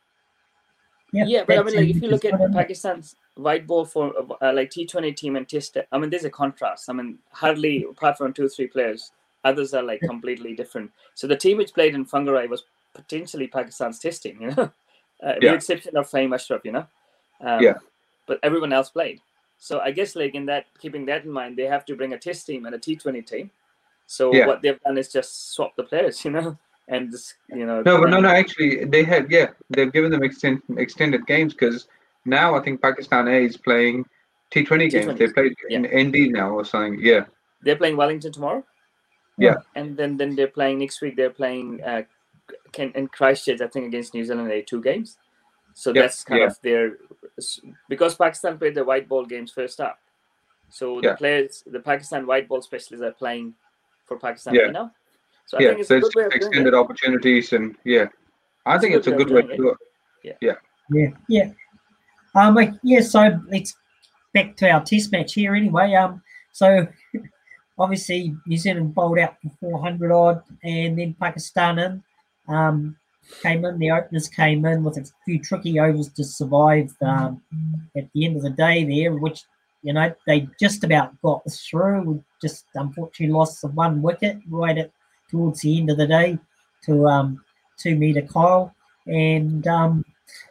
yeah. Yeah, but I that's mean, like, it. if you look It's at good, isn't it? Pakistan's white ball for uh, like T twenty team and Test, I mean, there's a contrast. I mean, hardly, apart from two, three players, others are like completely different. So the team which played in Whangarei was potentially Pakistan's Test team, you know, uh, with Yeah. the exception of Fahim Ashraf, you know. Um, Yeah. But everyone else played. So I guess, like, in that, keeping that in mind, they have to bring a Test team and a T twenty team. So Yeah. what they've done is just swap the players, you know, and just, you know. No, but no, and- no. Actually, they have. Yeah, they've given them extend, extended games because now I think Pakistan A is playing T twenty games. T twenties, They played yeah. in N D now or something. Yeah, They're playing Wellington tomorrow. yeah, And then, then they're playing next week. They're playing uh, Ken- in Christchurch, I think, against New Zealand. They two games. So Yeah, that's kind yeah. of their, because Pakistan played the white ball games first up. So Yeah. the players, the Pakistan white ball specialists are playing for Pakistan Yeah. right now. So I yeah. think it's So a it's good way of doing extended it. opportunities and yeah, I It's think a it's a good good way way of to do it. Yeah, yeah. Um, like, yeah. So let's back to our Test match here anyway. Um, so obviously New Zealand bowled out for four hundred odd, and then Pakistan in, um, came in. The openers came in with a few tricky overs to survive. Um, at the end of the day, there, which you know they just about got through. We just unfortunately lost the one wicket right at towards the end of the day to um, two meter Kyle, and um,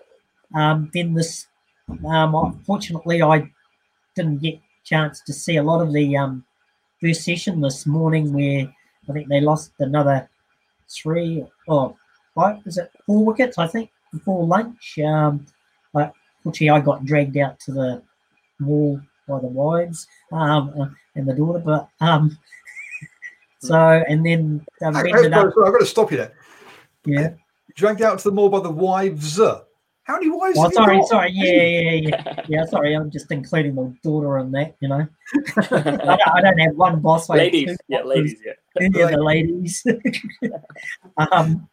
um, then this. Um, unfortunately, I didn't get a chance to see a lot of the um, first session this morning, where I think they lost another three or five, is it four wickets? I think before lunch. Um, but unfortunately, I got dragged out to the wall by the wives um, uh, and the daughter. But um, so and then um, Hey, ended hey, up, sorry, I've got to stop you there. yeah. Dragged out to the mall by the wives. How many wives? Oh, have you sorry, got? sorry, yeah, yeah, yeah, yeah. Sorry, I'm just including the daughter in that. You know, I, don't, I don't have one boss. I have two ladies, yeah, bosses. ladies, yeah. Yeah, the ladies. um,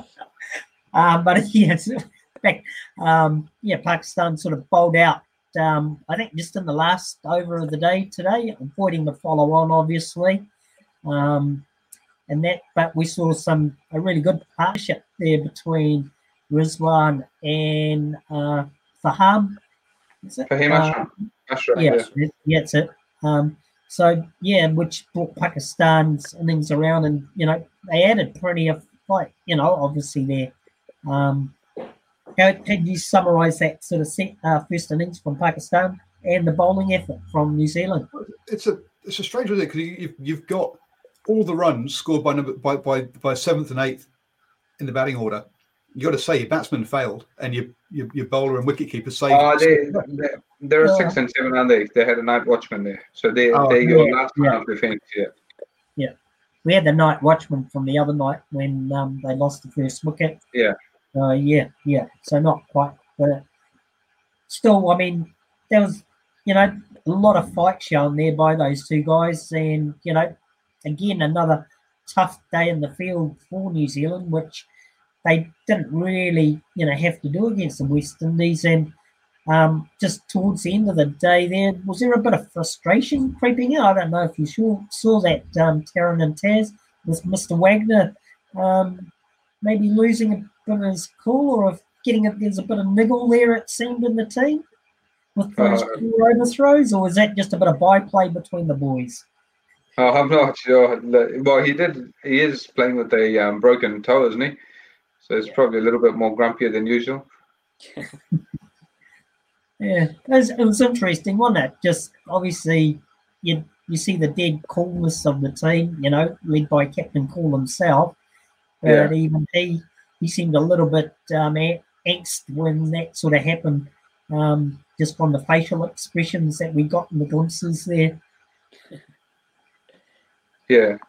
um, but yes, back, um, yeah, Pakistan sort of bowled out. Um, I think just in the last over of the day today, avoiding the follow on, obviously. Um, and that. But we saw some a really good partnership there between Rizwan and uh, Faham. Is it? Fahim Uh, Ashraf. Ashraf, yeah, yeah. yeah, that's it. Um, so yeah, which brought Pakistan's innings around, and you know they added plenty of fight. You know, obviously there. Um, how can you summarise that sort of set, uh, first innings from Pakistan and the bowling effort from New Zealand? It's a it's a strange one because you've you've got all the runs scored by number by by, by seventh and eighth in the batting order. You got to say your batsman failed and your your, your bowler and wicketkeeper saved. Oh, they, they there are six and seven and eight. They had a night watchman there, so they oh, they yeah, your last yeah. round of defence. Yeah, yeah. We had the night watchman from the other night when um, they lost the first wicket. Yeah. Uh, yeah, yeah. So not quite, but still, I mean, there was, you know, a lot of fight shown there by those two guys, and you know, again another tough day in the field for New Zealand, which they didn't really, you know, have to do against the West Indies. And um, just towards the end of the day, there was there a bit of frustration creeping in. I don't know if you saw saw that, um, Taryn and Taz, with Mister Wagner um, maybe losing a bit of his cool, or if getting a, there's a bit of niggle there, it seemed, in the team with those Uh, poor overthrows, or is that just a bit of byplay between the boys? oh, I'm not sure. Well, he did. He is playing with a um, broken toe, isn't he? So it's Yeah. probably a little bit more grumpier than usual. Yeah, it was, it was interesting, wasn't it? Just obviously, you you see the dead coolness of the team, you know, led by Captain Cool himself. But Yeah. even he, he seemed a little bit um, a- angst when that sort of happened, um, just from the facial expressions that we got in the glimpses there. Yeah.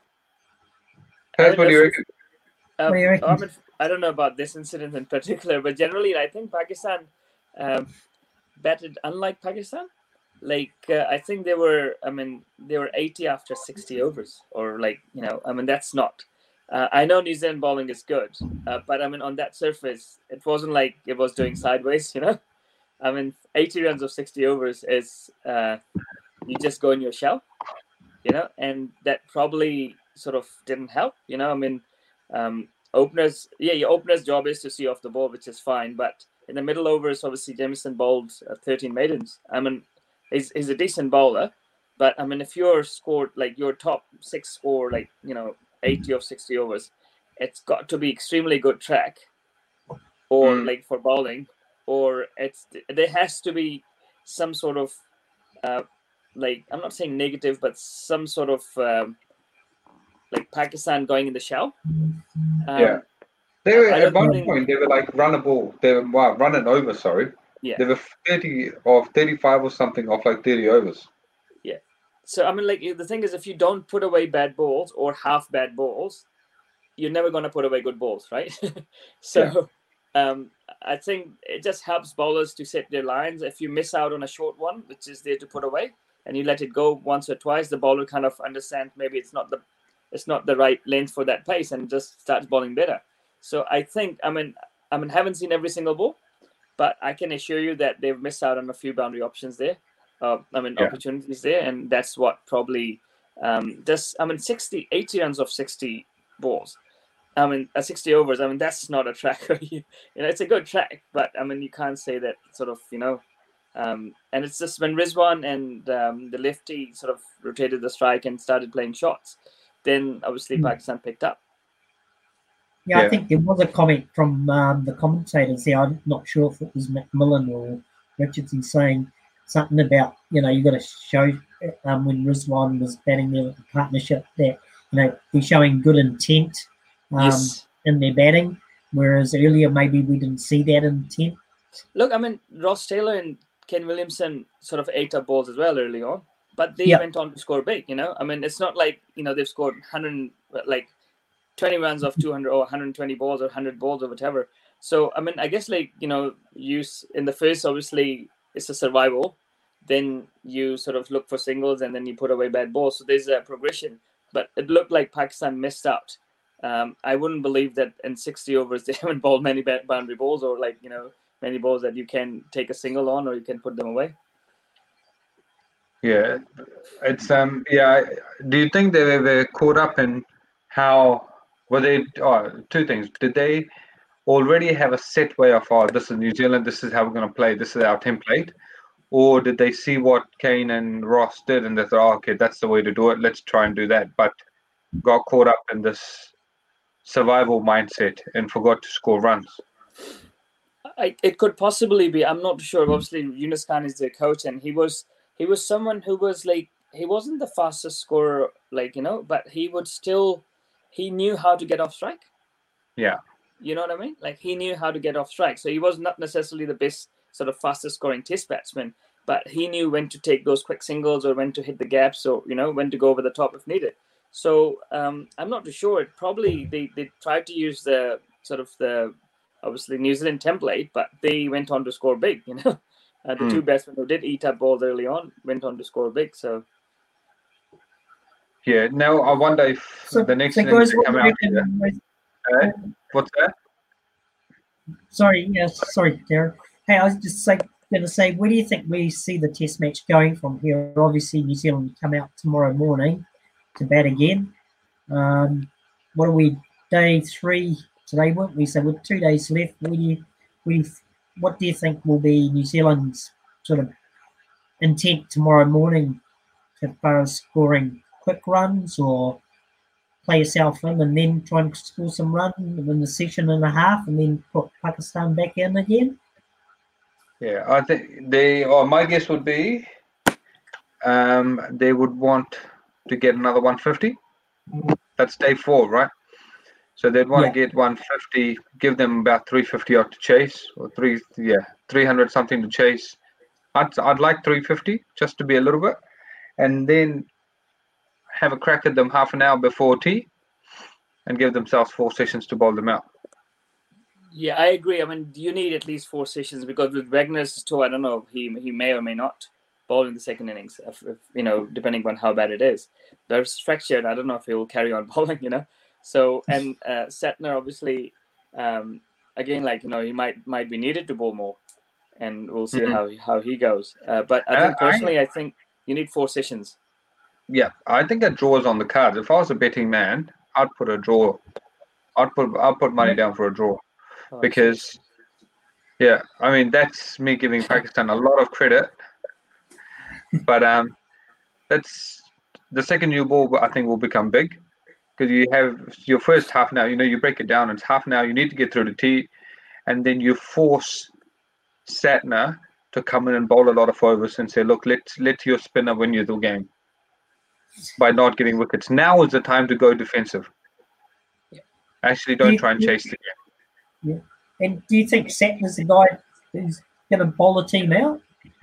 I Taz, mean, what do you if- reckon? Uh, What do you reckon? I, mean, I don't know about this incident in particular, but generally, I think Pakistan um, batted unlike Pakistan. Like, uh, I think they were, I mean, they were eighty after sixty overs, or like, you know, I mean, that's not. Uh, I know New Zealand bowling is good, uh, but I mean, on that surface, it wasn't like it was doing sideways, you know. I mean, eighty runs of sixty overs is uh, you just go in your shell, you know, and that probably sort of didn't help, you know. I mean, um, openers, yeah, your opener's job is to see off the ball, which is fine, but in the middle overs, obviously, Jamieson bowled uh, thirteen maidens. I mean, he's, he's a decent bowler, but I mean, if you're scored, like your top six score, like, you know, eighty of sixty overs, it's got to be extremely good track, or Mm. like for bowling, or it's there has to be some sort of uh, like, I'm not saying negative, but some sort of um, like Pakistan going in the shell. Um, Yeah. They were I at don't one think- point. They were like run a ball. They were wow, run it over. Sorry. Yeah. They were thirty or thirty-five or something off like thirty overs. So I mean, like, the thing is, if you don't put away bad balls or half bad balls, you're never going to put away good balls, right? so um, I think it just helps bowlers to set their lines. If you miss out on a short one, which is there to put away, and you let it go once or twice, the bowler kind of understands maybe it's not the it's not the right length for that place, and just starts bowling better. So I think, I mean, I mean, haven't seen every single ball, but I can assure you that they've missed out on a few boundary options there. Uh, I mean, Yeah. opportunities there, and that's what probably um, just, I mean, sixty, eighty runs of sixty balls. I mean, uh, sixty overs. I mean, that's not a track. you know, it's a good track, but I mean, you can't say that sort of, you know. Um, and it's just when Rizwan and um, the lefty sort of rotated the strike and started playing shots, then obviously Mm. Pakistan picked up. Yeah, Yeah. I think there was a comment from um, the commentators there. I'm not sure if it was McMillan or Richardson saying something about, you know, you got to show um, when Rizwan was batting there with the partnership that, you know, they're showing good intent um, Yes. in their batting, whereas earlier maybe we didn't see that intent. Look, I mean, Ross Taylor and Ken Williamson sort of ate up balls as well early on, but they Yeah. went on to score big, you know. I mean, it's not like, you know, they've scored one hundred, like twenty runs of two hundred or one hundred twenty balls or one hundred balls or whatever. So, I mean, I guess, like, you know, you s- in the first, obviously, it's a survival. Then you sort of look for singles, and then you put away bad balls. So there's a progression. But it looked like Pakistan missed out. Um, I wouldn't believe that in sixty overs they haven't bowled many ba- boundary balls, or like, you know, many balls that you can take a single on or you can put them away. Yeah, it's um. Yeah. Do you think they were caught up in how were they? Oh, two things. Did they already have a set way of, oh, this is New Zealand, this is how we're going to play, this is our template? Or did they see what Kane and Ross did and they thought, oh, okay, that's the way to do it, let's try and do that, but got caught up in this survival mindset and forgot to score runs? I, it could possibly be. I'm not sure. Obviously, Yunus Khan is the coach, and he was he was someone who was like, he wasn't the fastest scorer, like, you know, but he would still, he knew how to get off strike. Yeah. You know what I mean? Like, he knew how to get off strike. So he was not necessarily the best sort of fastest scoring test batsman, but he knew when to take those quick singles or when to hit the gaps or, you know, when to go over the top if needed. So um, I'm not too sure. It probably, they, they tried to use the sort of the, obviously, New Zealand template, but they went on to score big, you know. Uh, the mm. two batsmen who did eat up balls early on went on to score big, so... Yeah, now I wonder if so, the next so innings come out here. Uh, what's that? Sorry, yes, sorry, Darren. Hey, I was just like, going to say, where do you think we see the test match going from here? Obviously, New Zealand come out tomorrow morning to bat again. Um, what are we, day three today, weren't we? So with two days left, where do you, where do you, what do you think will be New Zealand's sort of intent tomorrow morning as far as scoring quick runs, or play yourself in and then try and score some run in the session and a half and then put Pakistan back in again? Yeah, I think they, or my guess would be um, they would want to get another one fifty. That's day four, right? So they'd want yeah. to get one fifty, give them about three fifty odd to chase, or three, yeah, three hundred something to chase. I'd, I'd like three fifty just to be a little bit, and then have a crack at them half an hour before tea and give themselves four sessions to bowl them out. Yeah, I agree. I mean, you need at least four sessions because with Wagner's toe, I don't know, he he may or may not bowl in the second innings, if, if, you know, depending on how bad it is. There's fractured. I don't know if he will carry on bowling, you know. So, and uh, Santner, obviously, um, again, like, you know, he might might be needed to bowl more, and we'll see mm-hmm. how, how he goes. Uh, but I think personally, I, I think you need four sessions. Yeah, I think a draw is on the cards. If I was a betting man, I'd put a draw. I'd put I'd put money down for a draw, oh, because, yeah, I mean that's me giving Pakistan a lot of credit, but um, that's the second new ball. I think will become big because you have your first half an hour. You know, you break it down. It's half an hour. You need to get through the tea, and then you force Santner to come in and bowl a lot of overs and say, look, let let your spinner win you the game by not getting wickets. Now is the time to go defensive. Yeah. Actually, don't do you, try and chase the game. Yeah. And do you think Santner's the guy who's going to bowl the team out?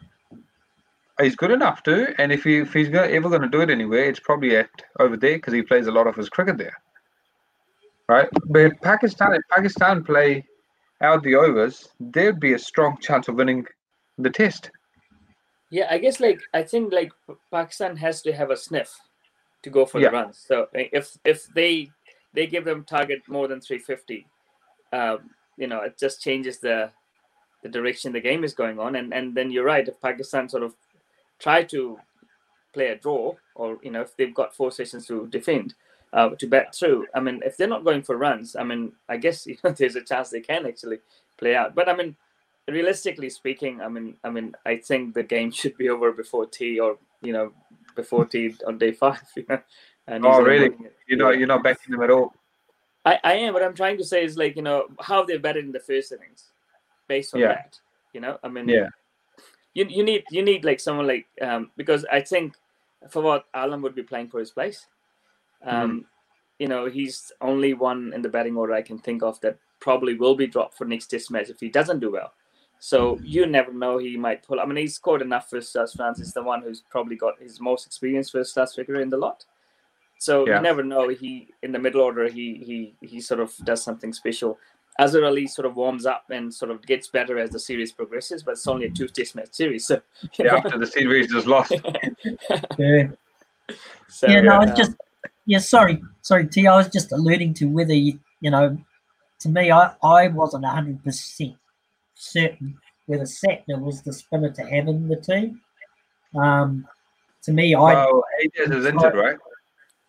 He's good enough to, and if, he, if he's gonna, ever going to do it anywhere, it's probably at over there because he plays a lot of his cricket there. Right? But Pakistan, if Pakistan play out the overs, there'd be a strong chance of winning the test. Yeah, I guess like I think like Pakistan has to have a sniff to go for yeah. the runs. So if if they they give them target more than three fifty, um, you know, it just changes the the direction the game is going on. And and then you're right. If Pakistan sort of try to play a draw, or you know, if they've got four sessions to defend, uh, to bat through. I mean, if they're not going for runs, I mean, I guess you know there's a chance they can actually play out. But I mean, realistically speaking, I mean, I mean, I think the game should be over before tea, or you know, before tea on day five. You know, and oh, really? You're not you're not backing them at all. I, I am. What I'm trying to say is like you know how they batted in the first innings, based on yeah. that. You know, I mean, yeah. You you need you need like someone like um because I think Fawad Alam would be playing for his place. Um, mm. You know, he's only one in the batting order I can think of that probably will be dropped for next test match if he doesn't do well. So you never know, he might pull. I mean, he's scored enough for Stars France. He's the one who's probably got his most experience for Stars figure in the lot. So yeah. you never know. He in the middle order, he he he sort of does something special. Azhar Ali sort of warms up and sort of gets better as the series progresses, but it's only a two test match series. So yeah, after the series is lost. yeah. So, yeah, no, I was um, just yeah. Sorry, sorry, T. I was just alluding to whether you you know, to me, I I wasn't a hundred percent certain whether Santner was the spinner to have in the team. Um, to me, I well, Hayes is injured, right?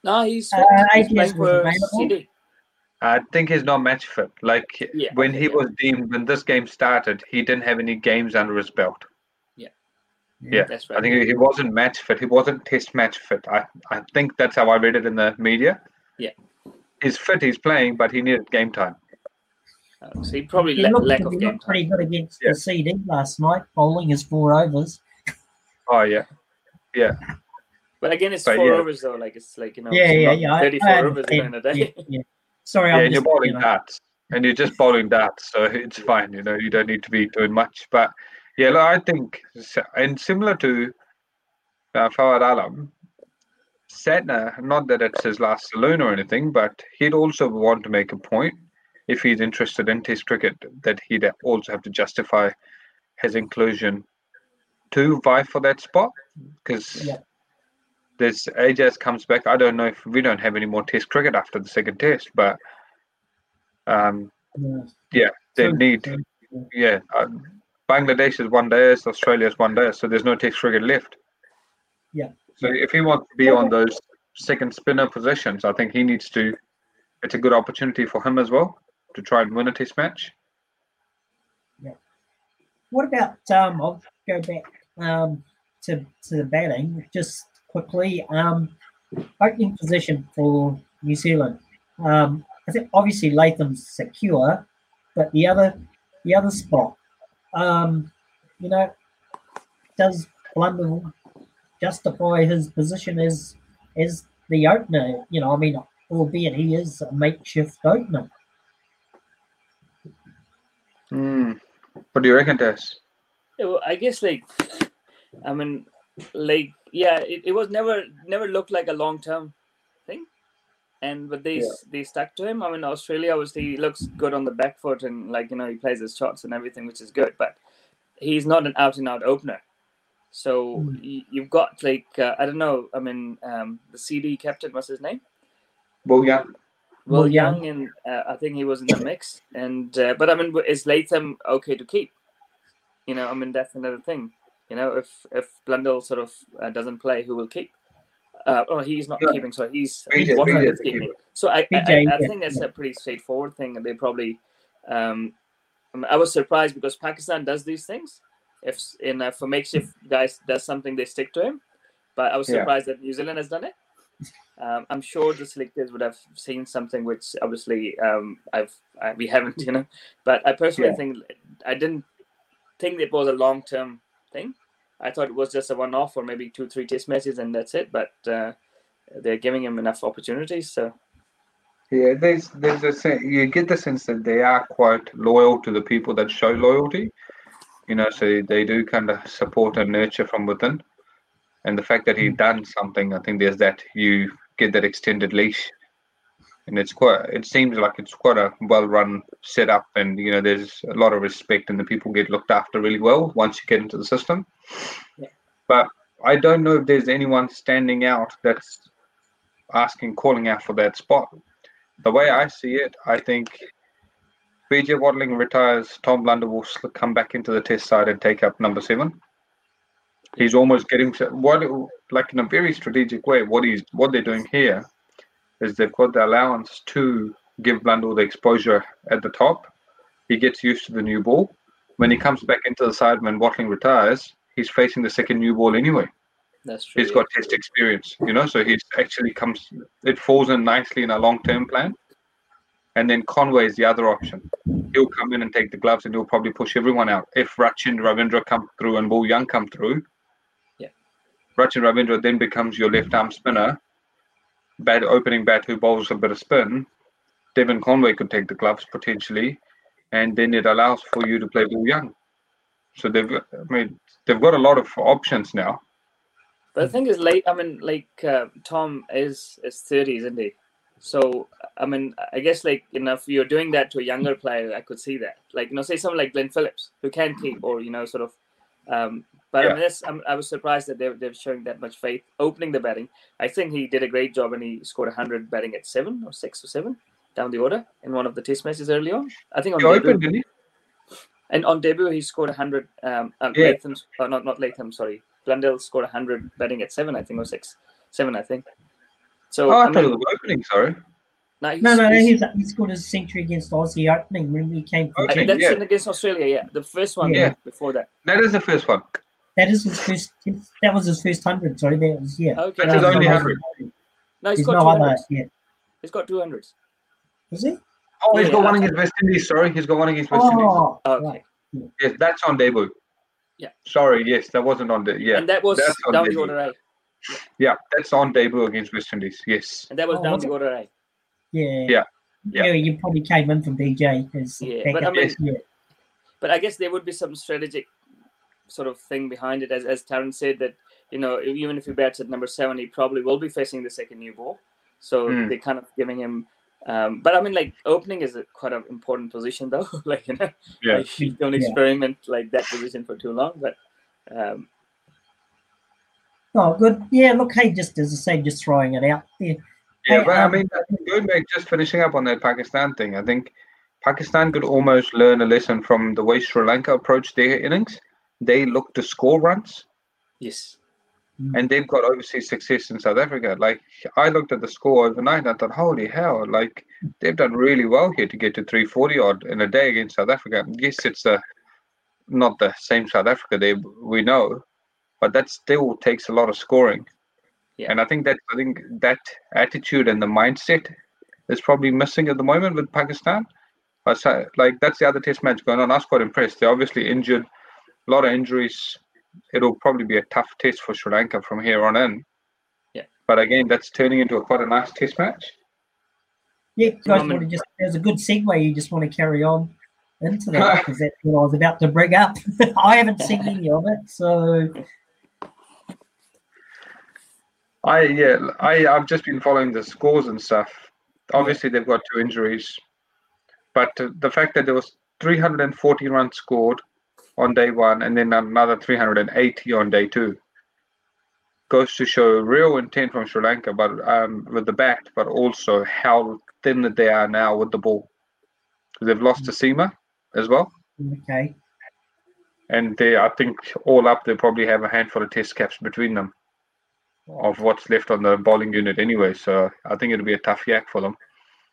No, he's, Uh, he's A T playing S was for available. C D. I think he's not match fit. Like Yeah, when okay, he yeah. was deemed, when this game started, he didn't have any games under his belt. Yeah, yeah. That's right. I think he, he wasn't match fit. He wasn't test match fit. I, I think that's how I read it in the media. Yeah. He's fit, he's playing, but he needed game time. Uh, so he probably He la- looked, lack he of looked game pretty time. good against Yeah. the C D last night, bowling his four overs. Oh, yeah. Yeah. But again, it's But four yeah. overs though. Like it's like you know, Yeah, it's yeah, not yeah. I- thirty-four I overs you know, in a understand. day. Yeah, yeah. Sorry, Yeah, I'm and you're just, bowling you know, darts. And you're just bowling darts, so it's fine. You know, you don't need to be doing much. But yeah, look, I think, and similar to uh, Fawad Alam, Satner, not that it's his last saloon or anything, but he'd also want to make a point if he's interested in Test cricket that he'd also have to justify his inclusion to vie for that spot because Yeah. there's Ajaz comes back. I don't know if we don't have any more Test cricket after the second Test, but um, yeah. yeah, they True, need. true. Yeah, uh, Bangladesh is one day, Australia is one day, so there's no Test cricket left. Yeah. So if he wants to be on those second spinner positions, I think he needs to. It's a good opportunity for him as well to try and win a Test match. What about um? I'll go back um to to the batting just quickly. Um, opening position for New Zealand. Um, I think obviously Latham's secure, but the other the other spot. Um, you know, does Blundell justify his position as as the opener? You know, I mean, albeit he is a makeshift opener. Hmm. What do you reckon, Tess? Yeah, well, I guess like, I mean, like yeah, it, it was never never looked like a long term thing, and but they Yeah. they stuck to him. I mean, Australia obviously he looks good on the back foot and like you know he plays his shots and everything, which is good, but he's not an out and out opener. So Mm. y- you've got like uh, I don't know. I mean, um, the C D captain, what's his name? Well, yeah. Will Will Young, Young. and uh, I think he was in the mix. And uh, but I mean, is Latham okay to keep? You know, I mean that's another thing. You know, if if Blundell sort of uh, doesn't play, who will keep? Uh, oh, he's not Yeah. keeping. So he's B J, Watford B J is is the keeping. keeper. So I, B I, J, I I yeah, think that's yeah. a pretty straightforward thing, and they probably. Um, I, mean, I was surprised because Pakistan does these things. If in uh, for makeshift guys does something, they stick to him. But I was Yeah. surprised that New Zealand has done it. Um, I'm sure the selectors would have seen something which obviously um, I've I, we haven't, you know. But I personally Yeah. think I didn't think it was a long term thing. I thought it was just a one off or maybe two three test matches and that's it. But uh, they're giving him enough opportunities. So Yeah, there's there's a sen- you get the sense that they are quite loyal to the people that show loyalty. You know, so they do kind of support and nurture from within. And the fact that he done something, I think there's that you get that extended leash, and it's quite. It seems like it's quite a well-run setup, and you know, there's a lot of respect, and the people get looked after really well once you get into the system. Yeah. But I don't know if there's anyone standing out that's asking, calling out for that spot. The way I see it, I think B J Waddling retires, Tom Blundell will sl- come back into the Test side and take up number seven. He's almost getting to what, like in a very strategic way. What he's what they're doing here is they've got the allowance to give Blundell the exposure at the top. He gets used to the new ball. When he comes back into the side when Watling retires, he's facing the second new ball anyway. that's true. He's Yeah. got Test experience, you know. So he's actually comes. It falls in nicely in a long-term plan. And then Conway is the other option. He'll come in and take the gloves, and he'll probably push everyone out. If Rachin Ravindra come through and Will Young come through, Yeah. Rachin Ravindra then becomes your left-arm spinner, bat opening bat who bowls a bit of spin. Devon Conway could take the gloves potentially, and then it allows for you to play Will Young. So they've, I mean, they've got a lot of options now. But the thing is, like, I mean, like uh, Tom is is thirty, isn't he? So I mean, I guess like you know, if you're doing that to a younger player, I could see that. Like you know, say someone like Glenn Phillips who can keep, or you know, sort of. Um, but Yeah. I mean, that's, I'm, I was surprised that they're they're showing that much faith opening the batting. I think he did a great job, and he scored a hundred batting at seven or six or seven down the order in one of the Test matches early on. I think on He debut, opened, didn't he? and on debut he scored a hundred. Um, um Yeah. Latham's, uh, not not Latham, sorry, Blundell scored a hundred batting at seven, I think, or six, seven, I think. So oh, I, I thought mean, it was opening. Sorry. no, he's, No, no, he's, he's, he scored his century against Aussie opening when we came to Okay, I, that's yeah. in against Australia. Yeah, the first one Yeah. before that. That is the first one. That is his first. That was his first hundred. Sorry, that was yeah. Okay, That's his Um, only no, hundred. No, he's There's got no two other. hundreds. Yeah, He's got two hundreds. is he? Oh, he's Yeah, got I one thought- against West Indies. Sorry, he's got one against West Indies. Oh, Okay. right. Yes, that's on debut. Yeah. Sorry, yes, that wasn't on the yeah. And that was that's on down the debut. order A. Yeah, that's on debut against West Indies. Yes. And that was Oh, down was the it? order A. Yeah. Yeah. Yeah. Yeah, you probably came in from D J as Yeah, backup. but I mean- yeah. But I guess there would be some strategic sort of thing behind it, as as Taryn said, that you know even if he bats at number seven, he probably will be facing the second new ball. So Mm. they're kind of giving him. Um, but I mean, like opening is a quite an important position, though. like you know, Yeah. like, you don't Yeah. experiment like that position for too long. But um, Oh, good. Yeah, look, hey, just as I say, just throwing it out there. Yeah, Hey, but um, I mean, going back, just finishing up on that Pakistan thing, I think Pakistan could almost learn a lesson from the way Sri Lanka approached their innings. They look to score runs, yes, and they've got overseas success in South Africa. Like, I looked at the score overnight and I thought, holy hell, like, they've done really well here to get to three forty odd in a day against South Africa. Yes, it's a, not the same South Africa they we know, but that still takes a lot of scoring. Yeah. And I think that I think that attitude and the mindset is probably missing at the moment with Pakistan. But so, like that's the other test match going on. I was quite impressed. They're obviously injured, a lot of injuries. It'll probably be a tough test for Sri Lanka from here on in. Yeah. But again, that's turning into a quite a nice test match. Yeah, you guys Um, want to just, there's a good segue. You just want to carry on into that because that's what I was about to bring up. I haven't seen any of it, so I yeah, I I've just been following the scores and stuff. Obviously, they've got two injuries, but uh, the fact that there was three hundred forty runs scored on day one and then another three hundred eighty on day two goes to show real intent from Sri Lanka, but um, with the bat, but also how thin that they are now with the ball. They've lost to Seema as well, okay. and they I think all up they probably have a handful of test caps between them of what's left on the bowling unit anyway. So I think it'll be a tough yak for them.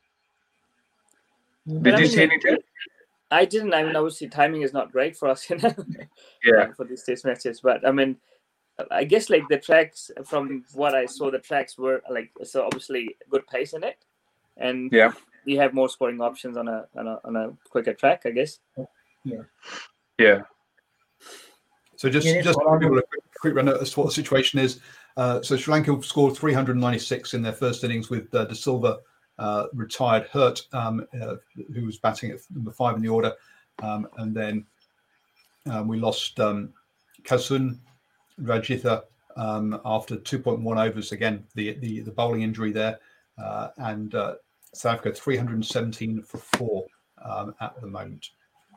But Did I you mean, see like, anything? I didn't. I mean, obviously, timing is not great for us, you know, Yeah. for these test matches. But I mean, I guess like the tracks, from what I saw, the tracks were like so obviously good pace in it, and Yeah. you have more scoring options on a on a, on a quicker track, I guess. Yeah. So just, Yeah, that's just what I to give a quick, quick run as to what the situation is. Uh, so Sri Lanka scored three hundred ninety-six in their first innings with uh, De Silva uh, retired hurt, um, uh, who was batting at number five in the order. Um, and then um, we lost um, Kasun Rajitha um, after two point one overs. Again, the, the, the bowling injury there. Uh, and uh, South Africa three hundred seventeen for four um, at the moment.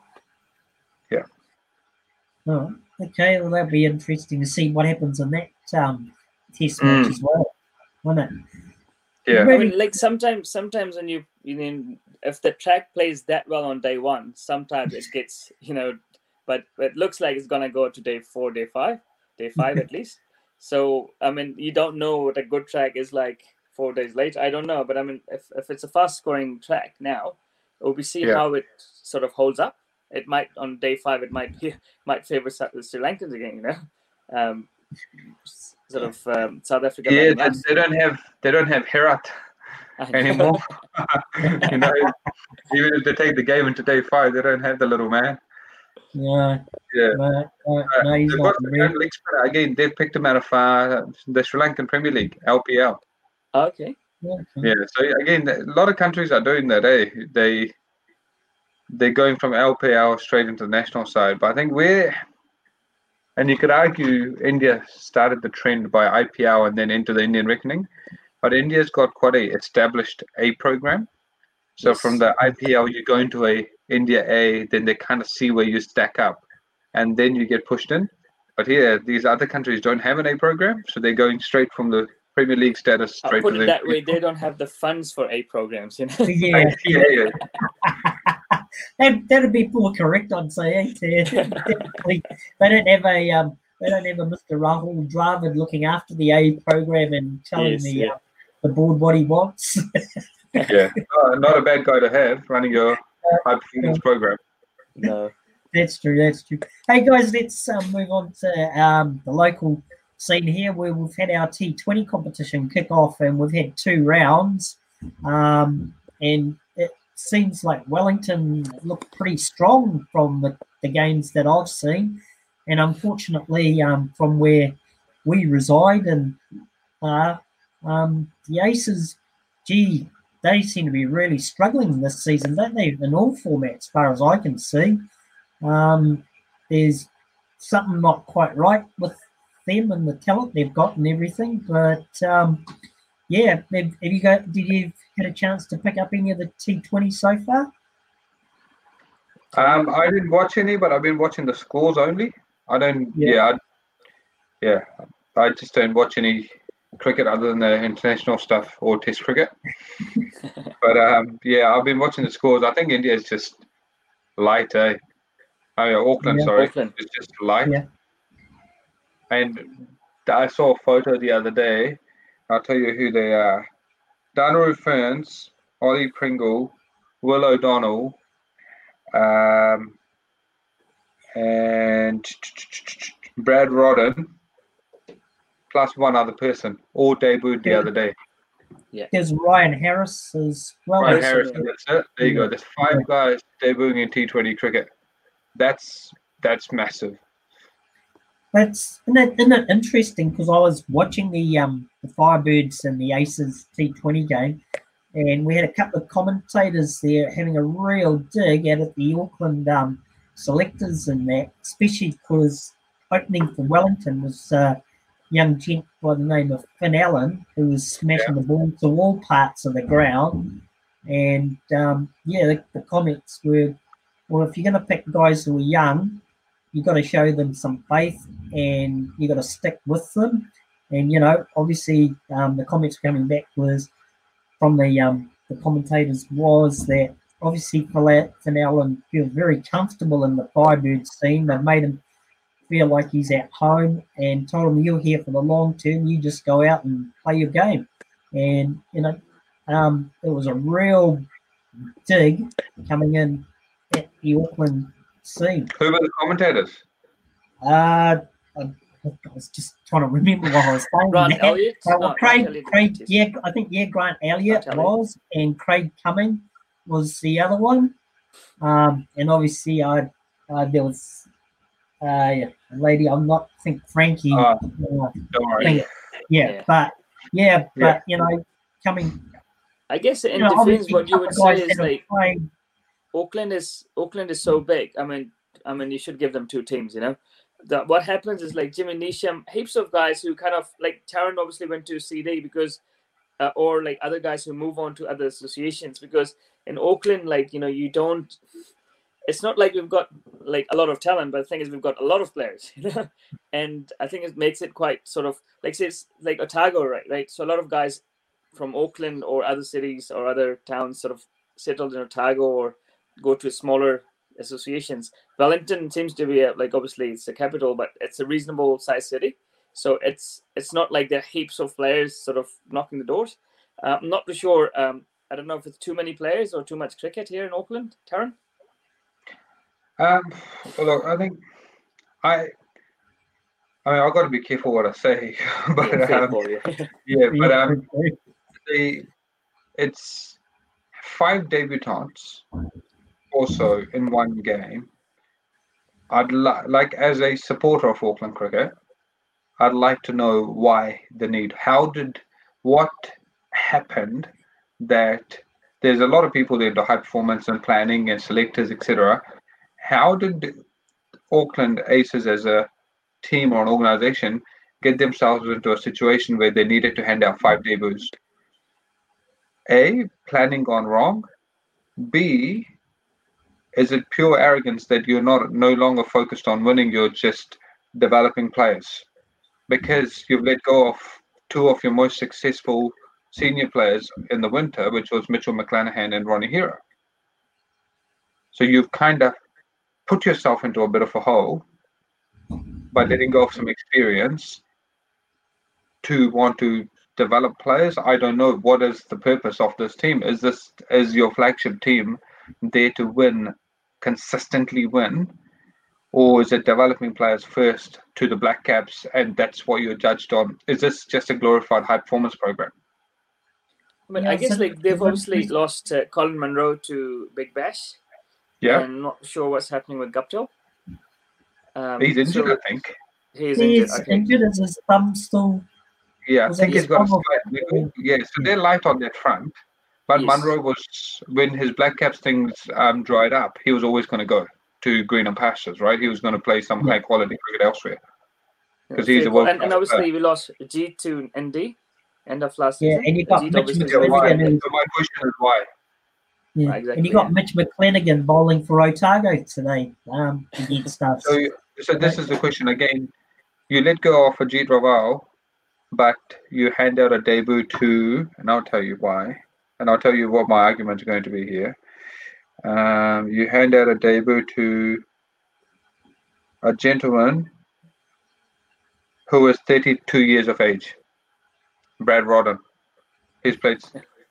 Oh, okay, well, that'll be interesting to see what happens in that um, test match Mm. as well, won't it? Yeah. I Maybe- mean, like sometimes, sometimes when you, you mean, if the track plays that well on day one, sometimes it gets, you know, but it looks like it's gonna go to day four, day five, day five at least. So I mean, you don't know what a good track is like four days later. I don't know, but I mean, if if it's a fast-scoring track now, we'll be see Yeah. how it sort of holds up. It might on day five, it might be, might favor Sri Lankans again, you know. Um, sort of um, South Africa. Yeah, batting they, last. they don't have they don't have Herat I know. anymore. you know, even if they take the game into day five, they don't have the little man. Yeah, Yeah. no, no, no, he's They've not got the real. young league spinner. Again, they've picked him out of uh, the Sri Lankan Premier League, L P L. Okay. Okay. Yeah. So again, a lot of countries are doing that. Eh? They they're going from L P L straight into the national side. But I think we're, and you could argue India started the trend by I P L and then into the Indian reckoning. But India's got quite a established A program. So Yes. from the I P L, you go into a India A, then they kind of see where you stack up, and then you get pushed in. But here, these other countries don't have an A program, so they're going straight from the Premier League status I'll straight put to it the that way. They don't have the funds for A programs, you know. Yeah, yeah, yeah. that that'd be more correct, I'd say. Ain't it? Definitely. They don't have a um, they don't have a Mister Rahul Dravid looking after the A program and telling Yes, the yeah. uh, the board what he wants. Yeah, uh, not a bad guy to have running your high performance program. No. That's true. That's true. Hey guys, let's um, move on to um, the local scene here, where we've had our T twenty competition kick off, and we've had two rounds. Um, and it seems like Wellington looked pretty strong from the, the games that I've seen, and unfortunately, um, from where we reside, and uh, um, the Aces, gee, they seem to be really struggling this season, don't they? In all formats, as far as I can see. Um, there's something not quite right with them and the talent they've got and everything. But um, yeah, have, have you got? Did you had a chance to pick up any of the T twenty so far? Um, I didn't watch any, but I've been watching the scores only. I don't. Yeah, yeah, I, yeah. I just don't watch any cricket other than the international stuff or Test cricket. But um, yeah, I've been watching the scores. I think India is just light, eh? Oh yeah, Auckland, Yeah. sorry. Auckland. It's just light. Yeah. And I saw a photo the other day. I'll tell you who they are. Danaru Ferns, Ollie Pringle, Will O'Donnell, um, and Brad Rodden, plus one other person, all debuted the Yeah. other day. Yeah. There's Ryan Harris as well. Ryan Harrison, Harrison, that's it. There you go. There's five guys debuting in T twenty cricket. That's that's massive. That's isn't it, isn't it interesting? Because I was watching the um the Firebirds and the Aces T twenty game, and we had a couple of commentators there having a real dig at it, the Auckland um, selectors and that, especially because opening for Wellington was a young gent by the name of Finn Allen, who was smashing Yeah. the ball to all parts of the ground. And um, yeah, the, the comments were, well, if you're going to pick guys who are young, you've got to show them some faith and you've got to stick with them. And, you know, obviously um, the comments coming back was from the um, the commentators was that obviously Finn Allen feels very comfortable in the Firebirds scene. They've made him feel like he's at home and told him, you're here for the long term. You just go out and play your game. And, you know, um, it was a real dig coming in at the Auckland scene. Who were the commentators? Uh, I, I was just trying to remember what I was saying. Grant That. Elliott? Uh, well, No, Craig, Grant Elliott Craig, is- yeah, I think yeah, Grant Elliott Grant Elliott. was, and Craig Cumming was the other one. Um, and obviously, I uh, there was uh, yeah, a lady. I'm not I think Frankie. Uh, uh, Don't worry. think- yeah, Yeah. but yeah, but Yeah. you know, coming. I guess in You know, defense, obviously, what you a would couple of say guys is that have like played- Auckland is Auckland is so big. I mean, I mean, you should give them two teams. You know, the, what happens is like Jimmy Neesham, heaps of guys who kind of like Taran obviously went to C D because, uh, or like other guys who move on to other associations because in Auckland, like you know, you don't. It's not like we've got like a lot of talent, but the thing is we've got a lot of players, you know, and I think it makes it quite sort of like say it's like Otago, right? Right. So a lot of guys from Auckland or other cities or other towns sort of settled in Otago or go to smaller associations. Wellington seems to be a, like obviously it's a capital, but it's a reasonable sized city. So it's it's not like there are heaps of players sort of knocking the doors. Uh, I'm not too sure. Um, I don't know if it's too many players or too much cricket here in Auckland. Taran? Um, well, look, I think I. I mean, I've got to be careful what I say, but Yeah, fair um, ball, yeah. yeah, but um, the it's five debutants also in one game. I'd li- like, as a supporter of Auckland cricket, I'd like to know why the need. How did what happened that there's a lot of people there, the high performance and planning and selectors, et cetera. How did Auckland Aces as a team or an organization get themselves into a situation where they needed to hand out five debuts? A, planning gone wrong. B, is it pure arrogance that you're not no longer focused on winning, you're just developing players? Because you've let go of two of your most successful senior players in the winter, which was Mitchell McClanahan and Ronnie Hero. So you've kind of put yourself into a bit of a hole by letting go of some experience to want to develop players? I don't know. What is the purpose of this team? Is this is your flagship team there to win, consistently win, or is it developing players first to the Black Caps, and that's what you're judged on? Is this just a glorified high performance program? I mean, Yeah, I guess so like they've the- obviously lost uh, Colin Munro to Big Bash. Yeah, And not sure what's happening with Guptill. Um, he's injured, so I think. He's injured. He's Okay. injured. Is his thumb still? Yeah, I Was think that he's got a some of- slight wiggle. Yeah, so they're light on that front. But Yes. Munro was, when his Black Caps things um, dried up, he was always going to go to greener pastures, right? He was going to play some Yeah. high quality cricket elsewhere. Because Yeah, he's fair a call. world and, and obviously we lost G to N D end of last Yeah, season. and you got Jeet Mitch obviously is Yeah, very why? McClenaghan. So my question is why? Yeah. Right, exactly, And you got yeah. Mitch McClenaghan bowling for Otago today um, against us. So, so this is the question again. You let go of Ajit Raval, but you hand out a debut to, and I'll tell you why, and I'll tell you what my argument is going to be here. Um, you hand out a debut to a gentleman who is thirty-two years of age, Brad Rodden. He's played.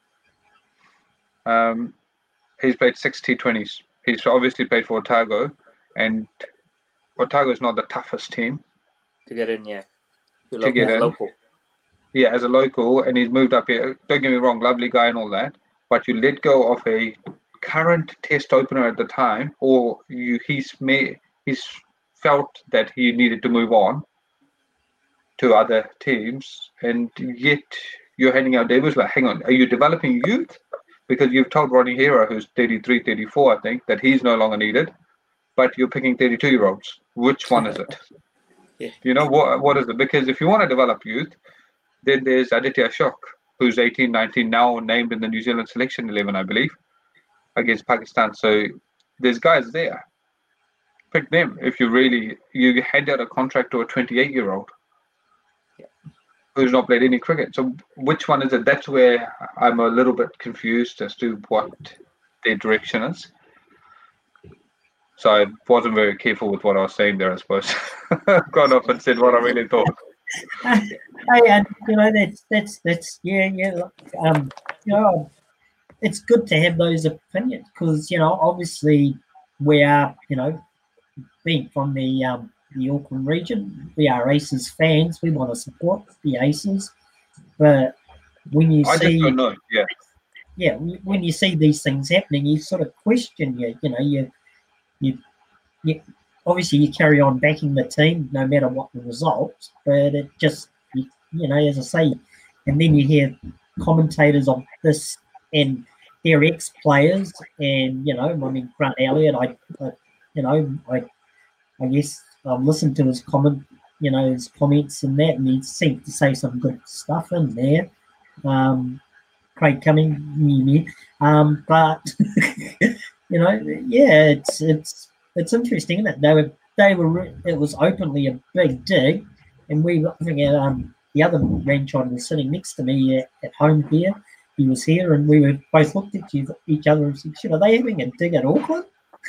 Um, he's played six T twenties. He's obviously played for Otago, and Otago is not the toughest team to get in, yeah. To to get in. Local. Yeah, as a local, and he's moved up here. Don't get me wrong, lovely guy and all that, but you let go of a current test opener at the time, or you he's may he's felt that he needed to move on to other teams, and yet you're handing out debuts. Like, hang on, are you developing youth? Because you've told Ronnie Hero, who's thirty-three, thirty-four, I think, that he's no longer needed, but you're picking thirty-two-year-olds. Which one is it? Yeah. You know, what what is it? Because if you want to develop youth, then there's Aditya Ashok, who's eighteen, nineteen, now named in the New Zealand selection eleven, I believe, against Pakistan. So there's guys there. Pick them if you really, you hand out a contract to a twenty-eight-year-old yeah. who's not played any cricket. So which one is it? That's where I'm a little bit confused as to what their direction is. So I wasn't very careful with what I was saying there, I suppose. I've gone off and said what I really thought. Hey, and you know that's that's that's yeah yeah. Um, you know, it's good to have those opinions because you know obviously we are you know being from the um the Auckland region, we are Aces fans. We want to support the Aces, but when you I see just don't know. Yeah, yeah, when you see these things happening, you sort of question you you know you you you. Obviously, you carry on backing the team no matter what the result, but it just, you, you know, as I say, and then you hear commentators on this and their ex-players, and, you know, I mean, Grant Elliott, I, I you know, I I guess I've listened to his comment, you know, his comments and that, and he seemed to say some good stuff in there. Um, Craig Cumming, um, but, you know, yeah, it's, it's, It's interesting, isn't it? They were, they were. It was openly a big dig, and we. I think um, the other grandchild was sitting next to me at, at home here. He was here, and we were both looked at each, each other and said, "Shit, are they having a dig at Auckland?"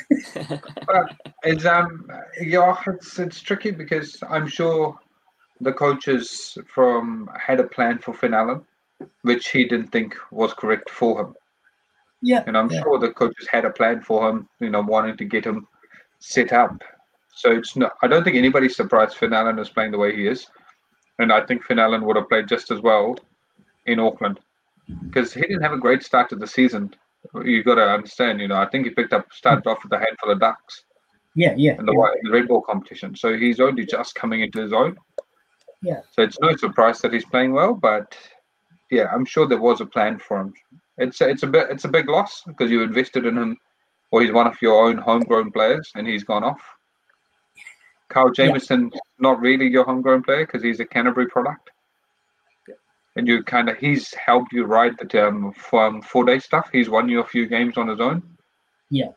but it's um yeah, it's it's tricky because I'm sure the coaches from had a plan for Finn Allen, which he didn't think was correct for him. Yeah, and I'm yeah. sure the coaches had a plan for him. You know, wanting to get him set up. So it's not. I don't think anybody's surprised Finn Allen is playing the way he is, and I think Finn Allen would have played just as well in Auckland because he didn't have a great start to the season. You got to understand. You know, I think he picked up started off with a handful of ducks. Yeah, yeah. In the, yeah. white, the red ball competition, so he's only just coming into his own. Yeah. So it's no surprise that he's playing well, but yeah, I'm sure there was a plan for him. It's a, it's a bit it's a big loss because you invested in him. Or he's one of your own homegrown players, and he's gone off. Kyle Jamieson, yeah. Not really your homegrown player because he's a Canterbury product. Yeah. And you kind of he's helped you ride the um, um, four-day stuff. He's won you a few games on his own. Yeah.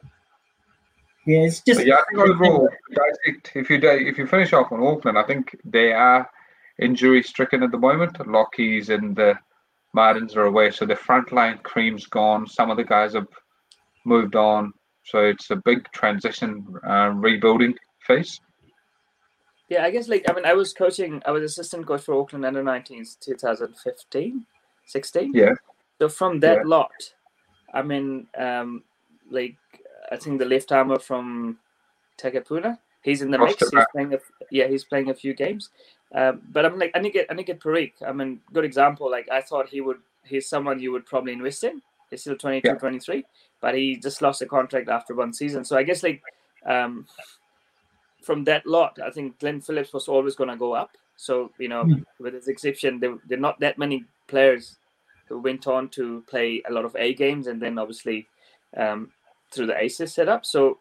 Yeah, it's just. But yeah, I think overall, if you if you finish off on Auckland, I think they are injury stricken at the moment. Lockie's and the Martins are away, so the front line cream's gone. Some of the guys have moved on, so it's a big transition uh, rebuilding phase. Yeah, I guess like I mean I was coaching. I was assistant coach for Auckland under nineteens, twenty fifteen, sixteen. Yeah. So from that Yeah. lot, I mean, um, like I think the left armer from Takapuna, he's in the mix. Costa He's playing a, yeah, he's playing a few games. Um, but I'm like I need to get I need to get Parikh. I mean, good example. Like I thought he would. He's someone you would probably invest in. He's still twenty-two, Yeah. twenty-three, but he just lost a contract after one season. So I guess like um, from that lot, I think Glenn Phillips was always going to go up. So you know, Mm. with his exception, there there are not that many players who went on to play a lot of A games, and then obviously um, through the Aces setup. So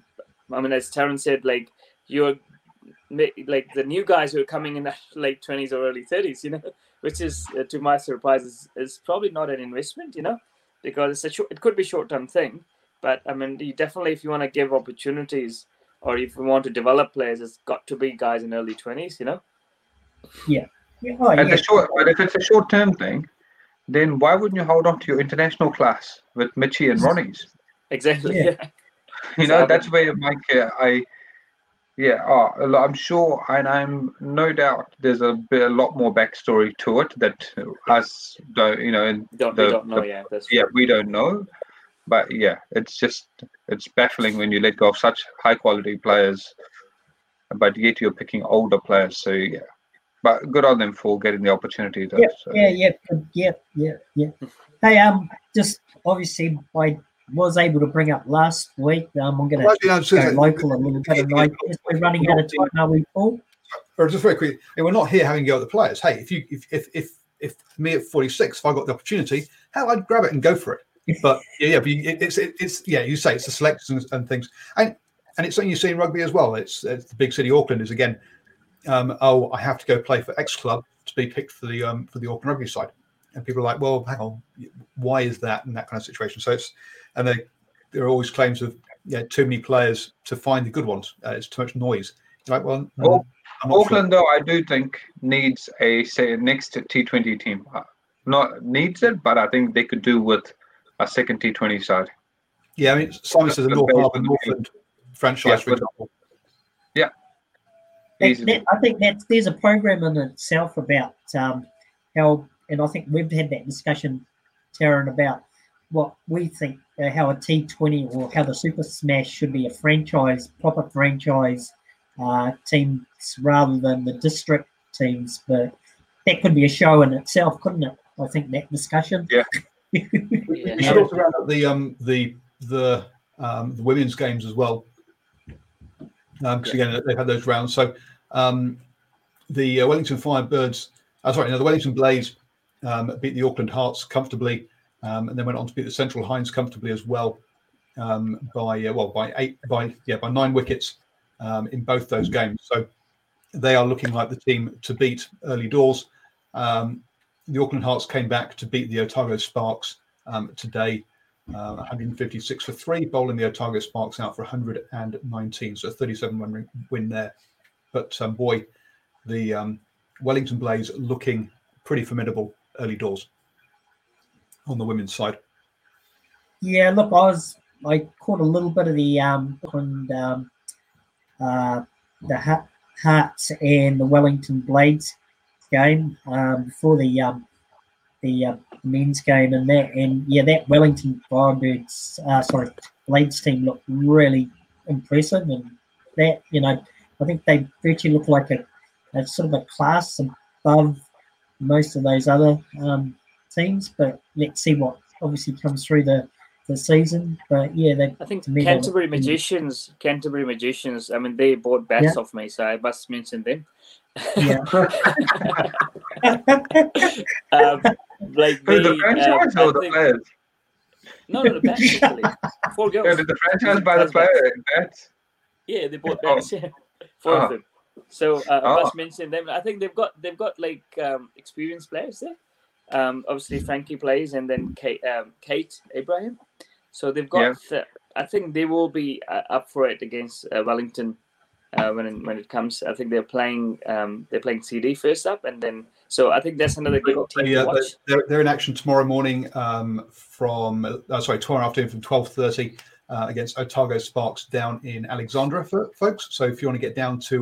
I mean, as Taryn said, like you're like the new guys who are coming in their late twenties or early thirties, you know, which is uh, to my surprise is, is probably not an investment, you know, because it's a short, it could be short term thing, but I mean, you definitely if you want to give opportunities or if you want to develop players, it's got to be guys in early twenties, you know. Yeah. Yeah, oh, And yeah. the short, but if it's a short term thing, then why wouldn't you hold on to your international class with Mitchie and Ronnie's? Exactly. Yeah. Yeah. You So know, I that's would- where Mike, uh, I, yeah, oh, I'm sure, and I'm no doubt there's a bit, a lot more backstory to it that us, don't, you know, and Don't the, we don't know, the- yeah. That's yeah, true. we don't know. But yeah, it's just it's baffling when you let go of such high quality players, but yet you're picking older players. So yeah, but good on them for getting the opportunity. Though, Yeah, so. yeah, yeah, good, yeah, yeah, yeah. Hey, um, just obviously I was able to bring up last week. Um, I'm going Well, to actually, no, so- go so- local a little bit, and I guess we're running out of time. Are we, Paul? Or just very quickly, and we're not here having a go at the players. Hey, if you if if if, if me at forty-six, if I got the opportunity, hell, I'd grab it and go for it. But yeah, yeah, but you, it, it's it, it's yeah, you say it's the selections and, and things, and and it's something you see in rugby as well. It's, it's the big city Auckland is again. Um, oh, I have to go play for X club to be picked for the um, for the Auckland rugby side, and people are like, well, hang on, why is that and that kind of situation? So it's and they there are always claims of yeah, too many players to find the good ones. Uh, it's too much noise. You're like, well, no, Oh, I'm not Auckland, though, I do think needs a say next T twenty team. Uh, Not needs it, but I think they could do with a second T twenty side. sure. Yeah, I mean, Simon says a The North base Harbour, of the Northland franchise, Yeah, for with- example. That, Easily. that, I think that there's a program in itself about um, how, and I think we've had that discussion, Taryn, about what we think uh, how a T twenty or how the Super Smash should be a franchise, proper franchise uh, teams rather than the district teams. But that could be a show in itself, couldn't it? I think that discussion. Yeah. Yeah. We should also round up the um the the um the women's games as well. Um, because again they've had those rounds. So um the uh, Wellington Firebirds, uh, sorry, no, the Wellington Blaze um beat the Auckland Hearts comfortably, um, and then went on to beat the Central Hinds comfortably as well, um by uh, well by eight by yeah by nine wickets um in both those games. So they are looking like the team to beat early doors. Um, the Auckland Hearts came back to beat the Otago Sparks um, today, uh, one hundred fifty-six for three, bowling the Otago Sparks out for one hundred nineteen, so a thirty-seven run win there. But um, boy, the um, Wellington Blaze looking pretty formidable early doors on the women's side. Yeah, look, I was I caught a little bit of the um and um uh the Ha- Hearts and the Wellington Blades game um before the um the uh, men's game and that and yeah that Wellington Firebirds uh sorry Blades team looked really impressive, and that you know I think they virtually look like a, a sort of a class above most of those other um teams, but let's see what obviously comes through the the season. But yeah, they I think to me, they Canterbury look- Magicians, Canterbury Magicians, I mean, they bought bats Yeah. off me, so I must mention them. yeah. um, like So the they, franchise um, or I the think- players? No, no, the bats actually. Four Yeah, girls. did the franchise by the player? That's Yeah, they bought Oh. bats. Yeah, four Oh. of them. So uh, I Oh. must mention them. I think they've got they've got like um, experienced players there. Um, obviously, Frankie plays, and then Kate, um, Kate Abraham. So they've got. Uh, I think they will be uh, up for it against uh, Wellington uh, when it, when it comes. I think they're playing. Um, they're playing C D first up, and then so I think that's another good team They, to uh, watch. they're, they're in action tomorrow morning um, from uh, sorry tomorrow afternoon from twelve thirty uh, against Otago Sparks down in Alexandra, for folks. So if you want to get down to um,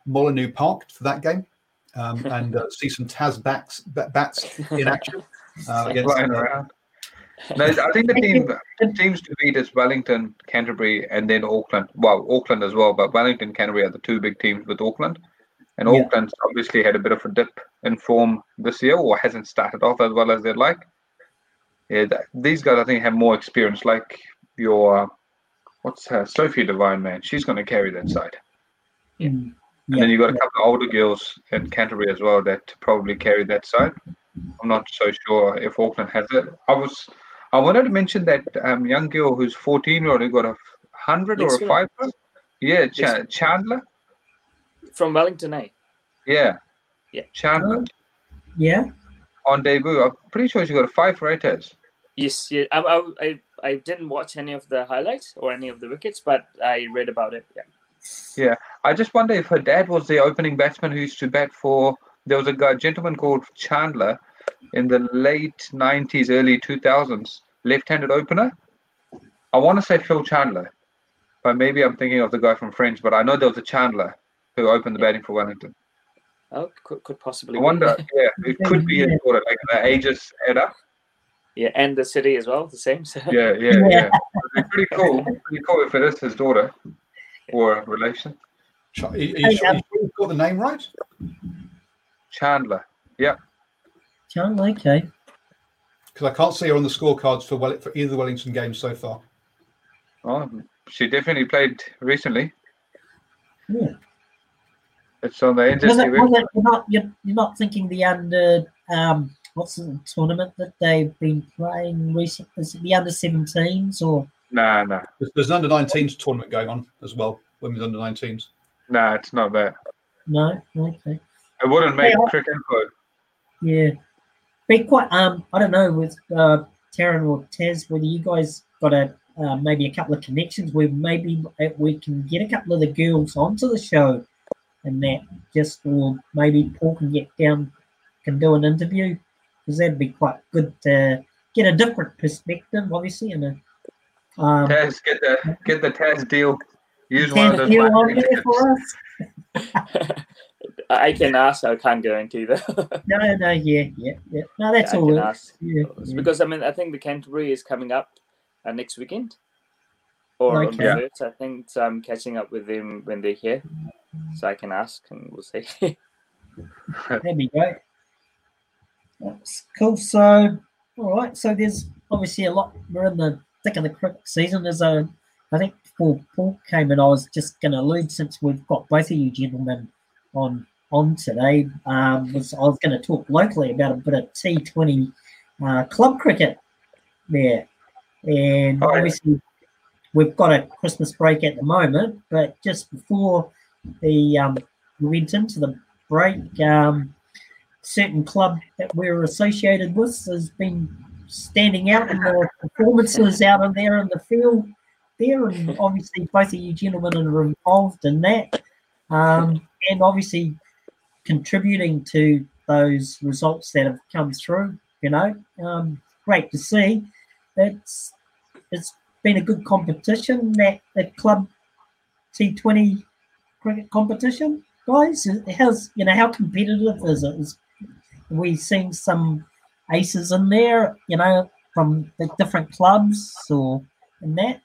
Molyneux Park for that game um, and uh, see some Taz bats, bats in action uh, against. Flying around. No, I think the team teams to beat is Wellington, Canterbury, and then Auckland. Well, Auckland as well, but Wellington, Canterbury are the two big teams with Auckland. And Yeah. Auckland's obviously had a bit of a dip in form this year, or hasn't started off as well as they'd like. Yeah, that, these guys I think have more experience. Like your, uh, what's her, Sophie Devine, man, she's going to carry that side. Yeah. And then you've got a couple of older girls in Canterbury as well that probably carry that side. I'm not so sure if Auckland has it. I was, I wanted to mention that um, young girl who's fourteen year old who got a hundred or a five. Yeah, Ch- Chandler from Wellington, eh? Yeah, yeah, Chandler. Oh, yeah, on debut, I'm pretty sure she got a five for eight heads. Yes, yeah. I, I, I, I didn't watch any of the highlights or any of the wickets, but I read about it. Yeah. Yeah, I just wonder if her dad was the opening batsman who used to bat for. There was a guy, gentleman called Chandler in the late nineties, early two thousands, left-handed opener. I want to say Phil Chandler, but maybe I'm thinking of the guy from Friends. But I know there was a Chandler who opened the batting for Wellington. Oh, could, could possibly. I wonder. Be. Yeah, it could be his daughter, like the Aegis Edda. Yeah, and the city as well, the same. So. Yeah, yeah, yeah. It's pretty cool. Pretty cool if it is his daughter or a relation. Are you, are you sure you've got the name right? Chandler. Yeah. Chandler, okay. Because I can't see her on the scorecards for well, for either of the Wellington games so far. Oh, she definitely played recently. Yeah. It's on the N Z T V. Was it, was it, you're, not, you're, you're not thinking the under, um, what's the tournament that they've been playing recently? Is it the under seventeens or? Nah, nah. There's, there's an under nineteens tournament going on as well, women's under nineteens. Nah, it's not that. No, okay. It wouldn't make Yeah. cricket good. Yeah. Be quite, um, I don't know, with uh, Taryn or Taz, whether you guys got a uh, maybe a couple of connections where maybe we can get a couple of the girls onto the show and that just, or maybe Paul can get down, can do an interview, because that'd be quite good to get a different perspective, obviously. And a, um, Taz, get the get the Taz deal. Use one Taz of those. deal on marketing there for tips. us. I can ask. I can't guarantee though. No, no, yeah, yeah, yeah. No, that's I all. can it- ask. Yeah, yeah. Because I mean, I think the Canterbury is coming up uh, next weekend, or on the Okay. third. So I think so I'm catching up with them when they're here, so I can ask and we'll see. There we go. That's cool. So, all right. So there's obviously a lot. We're in the thick of the cricket season. There's a, I think before Paul came in, I was just going to allude, since we've got both of you gentlemen on on today. Um, was I was going to talk locally about a bit of T twenty uh, club cricket there, and Oh, yeah. obviously we've got a Christmas break at the moment, but just before the um, we went into the break, um, certain club that we're associated with has been standing out in the performances out in there in the field there, and obviously both of you gentlemen are involved in that, um, and obviously contributing to those results that have come through. You know, um, great to see. It's it's been a good competition, that the club T twenty cricket competition, guys. How's, you know, how competitive is it? Is, we seen some aces in there, you know, from the different clubs or in that.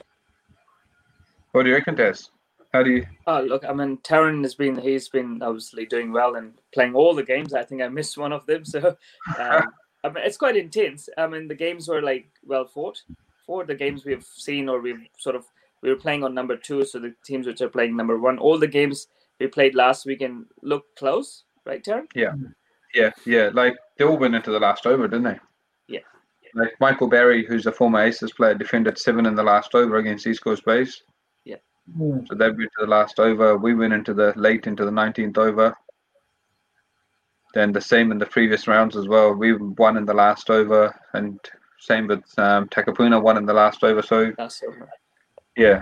What do you reckon, Taz? How do you? Oh, look, I mean, Taryn has been, he's been obviously doing well and playing all the games. I think I missed one of them. So, um, I mean, it's quite intense. I mean, the games were like well fought. For the games we've seen, or we've sort of, we were playing on number two. So the teams which are playing number one, all the games we played last weekend looked close, right, Taryn? Yeah, yeah, yeah. Like they all went into the last over, didn't they? Yeah. Like Michael Barry, who's a former Aces player, defended seven in the last over against East Coast Bays. Mm. So they went to the last over. We went into the late into the nineteenth over. Then the same in the previous rounds as well. We won in the last over, and same with um, Takapuna won in the last over. So That's over. yeah,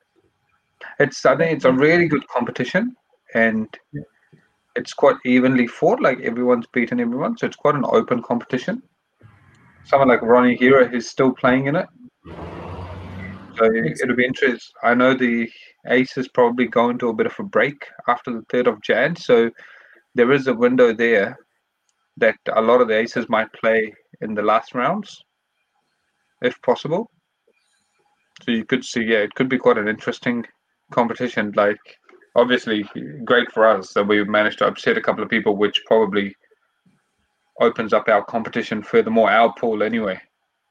it's I think it's a really good competition, and it's quite evenly fought. Like everyone's beaten everyone, so it's quite an open competition. Someone like Ronnie Hira is still playing in it. So it'll be interesting. I know the Aces probably go into a bit of a break after the third of Jan, so there is a window there that a lot of the Aces might play in the last rounds, if possible. So you could see, yeah, it could be quite an interesting competition. Like, obviously, great for us that we managed to upset a couple of people, which probably opens up our competition furthermore, our pool anyway.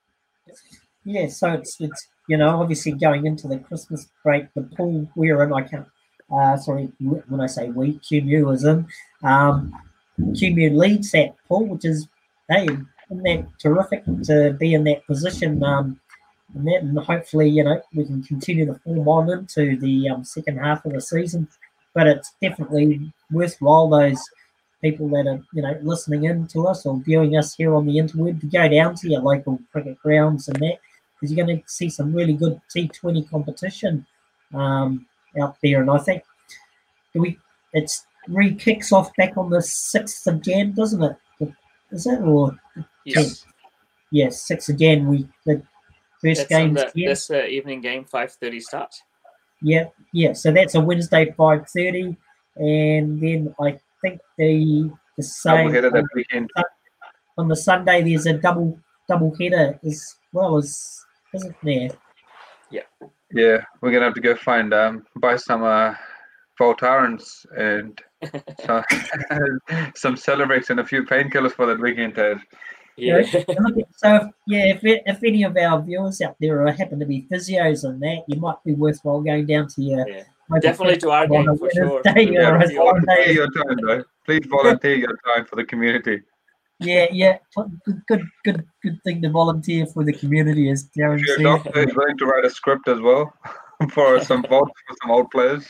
Yeah, so it's it's you know obviously going into the Christmas break, the pool we're in, I can't. Uh, sorry, when I say we, Q M U is in. Um, Q M U leads that pool, which is hey, isn't that terrific to be in that position? Um, and that, and hopefully, you know, we can continue to form on into the um, second half of the season. But it's definitely worthwhile those people that are, you know, listening in to us or viewing us here on the interweb to go down to your local cricket grounds and that, because you're going to see some really good T twenty competition um, out there. And I think we it's re-kicks off back on the sixth of Jan, doesn't it? Is it? Or yes. Yes, sixth of Jan. We the first game. This uh, evening game, five thirty start. Yeah, yeah. So that's a Wednesday, five thirty, and then I think the the same double header that weekend. On the Sunday, there's a double double header as well as isn't there? Yeah, yeah. We're gonna have to go find um buy some uh, Voltarens and so, some Celerex and a few painkillers for that weekend. Uh, Yeah. So yeah, if if any of our viewers out there are happen to be physios and that, you might be worthwhile going down to your yeah. definitely to our game for sure. Yeah, volunteer your time, though. Please volunteer your time for the community. Yeah, yeah, good, good, good, good thing to volunteer for the community, as Darren if your said. doctor is willing to write a script as well for some votes for some old players.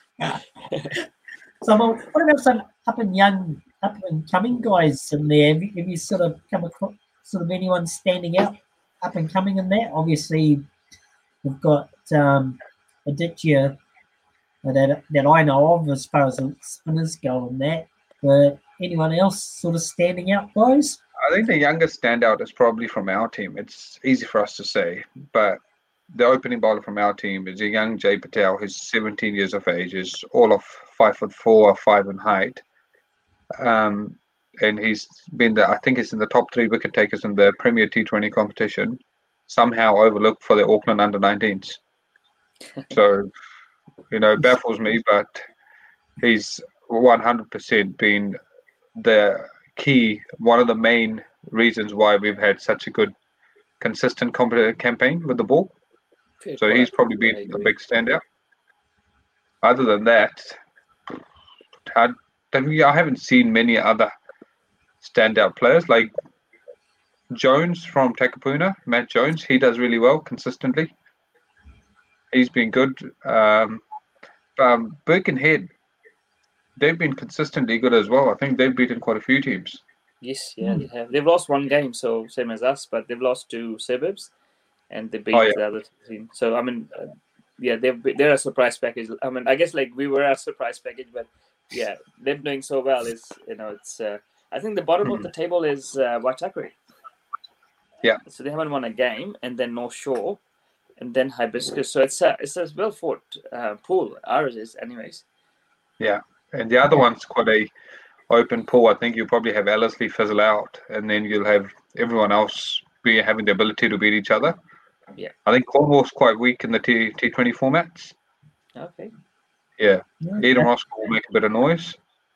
Some old, what about some up and young, up and coming guys in there? Have you, have you sort of come across sort of anyone standing out, up and coming in there? Obviously, we've got um, Aditya that that I know of as far as the spinners go and that. But anyone else sort of standing out, guys? I think the youngest standout is probably from our team. It's easy for us to say, but the opening bowler from our team is a young Jay Patel, who's seventeen years of age, is all of five foot four or five in height. Um, and he's been the, I think he's in the top three wicket takers in the Premier T twenty competition, somehow overlooked for the Auckland under nineteens. So, you know, it baffles me, but he's one hundred percent been the key, one of the main reasons why we've had such a good, consistent competitive campaign with the ball. So he's probably been a big standout. Other than that, I, I haven't seen many other standout players like Jones from Takapuna, Matt Jones. He does really well consistently. He's been good. Um, um, Birkenhead, they've been consistently good as well. I think they've beaten quite a few teams. Yes, yeah, mm. they have. They've lost one game, so same as us, but they've lost to Suburbs, and they beat oh, yeah. the other team. So I mean, uh, yeah, they've they're a surprise package. I mean, I guess like we were a surprise package, but yeah, them doing so well is you know it's. Uh, I think the bottom mm-hmm. of the table is uh, Waitakere. Yeah. So they haven't won a game, and then North Shore, and then Hibiscus. So it's a it's a well fought uh, pool. Ours is, anyways. Yeah, and the other yeah. one's quite a open pool. I think you'll probably have Ellerslie fizzle out, and then you'll have everyone else be having the ability to beat each other. Yeah, I think Cornwall's quite weak in the T T twenty formats. Okay. Yeah, okay. Eden Ross will make a bit of noise.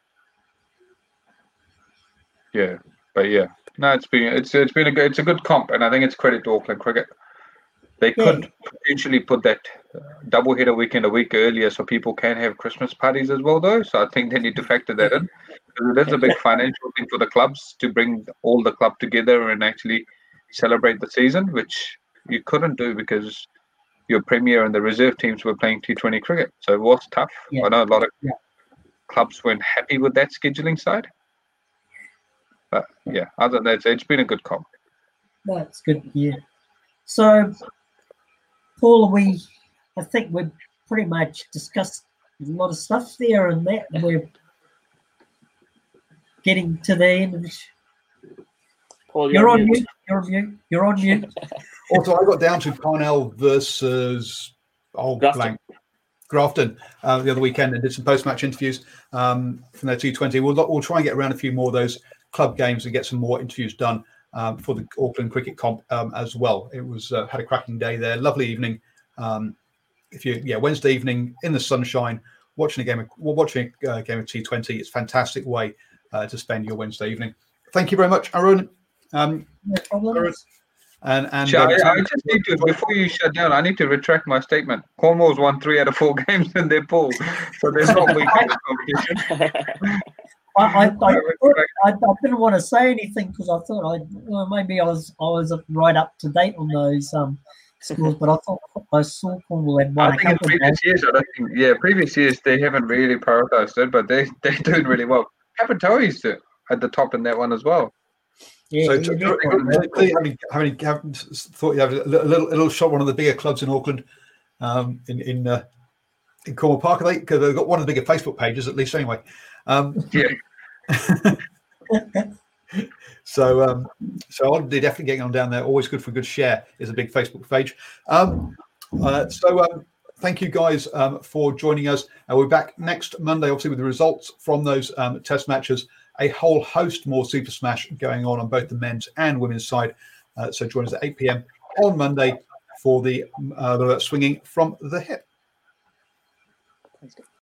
Yeah, but yeah, no, it's been it's it's been a good it's a good comp, and I think it's credit to Auckland Cricket. They yeah. could potentially put that uh, double header weekend a week earlier, so people can have Christmas parties as well, though. So I think they need to factor that in. It is a big financial thing for the clubs to bring all the club together and actually celebrate the season, which you couldn't do because your Premier and the reserve teams were playing T twenty cricket. So it was tough. Yeah. I know a lot of yeah. clubs weren't happy with that scheduling side. But yeah, other than that, it's been a good comp. That's good. Yeah. So, Paul, we, I think we've pretty much discussed a lot of stuff there, and that and we're getting to the end of the sh- Paul, you're, you're on mute. mute. You're on mute. You're on mute. Also, I got down to Parnell versus oh Grafton. blank Grafton uh, the other weekend and did some post-match interviews um, from their two twenty. We'll we'll try and get around a few more of those club games and get some more interviews done um, for the Auckland Cricket Comp um, as well. It was uh, had a cracking day there, lovely evening. Um, if you yeah Wednesday evening in the sunshine, watching a game of watching a game of T twenty, it's a fantastic way uh, to spend your Wednesday evening. Thank you very much, Aaron. Um, No problem. Aaron. And and Sure, uh, I, I just need to before you shut down. I need to retract my statement. Cornwall's won three out of four games in their pool, so there's not weak in the competition. I, I, I, I, I didn't want to say anything because I thought I well, maybe I was I was right up to date on those um scores, but I thought I saw Cornwall had won I a think in couple of previous games. years, I don't think, yeah, previous years they haven't really prioritized it, but they they're doing really well. Kapatoa's at the top in that one as well. Yeah, so, yeah, to, definitely. to, to, having, having, having thought you had a little, a little shot one of the bigger clubs in Auckland, um, in in uh, in Cornwall Park, they because they've got one of the bigger Facebook pages at least anyway. Um, Yeah. so um, so I'll be definitely getting on down there. Always good for a good share is a big Facebook page. Um, uh, so um, thank you guys um, for joining us. Uh, we're back next Monday, obviously with the results from those um, test matches. A whole host more Super Smash going on on both the men's and women's side. Uh, so join us at eight p.m. on Monday for the uh, swinging from the hip.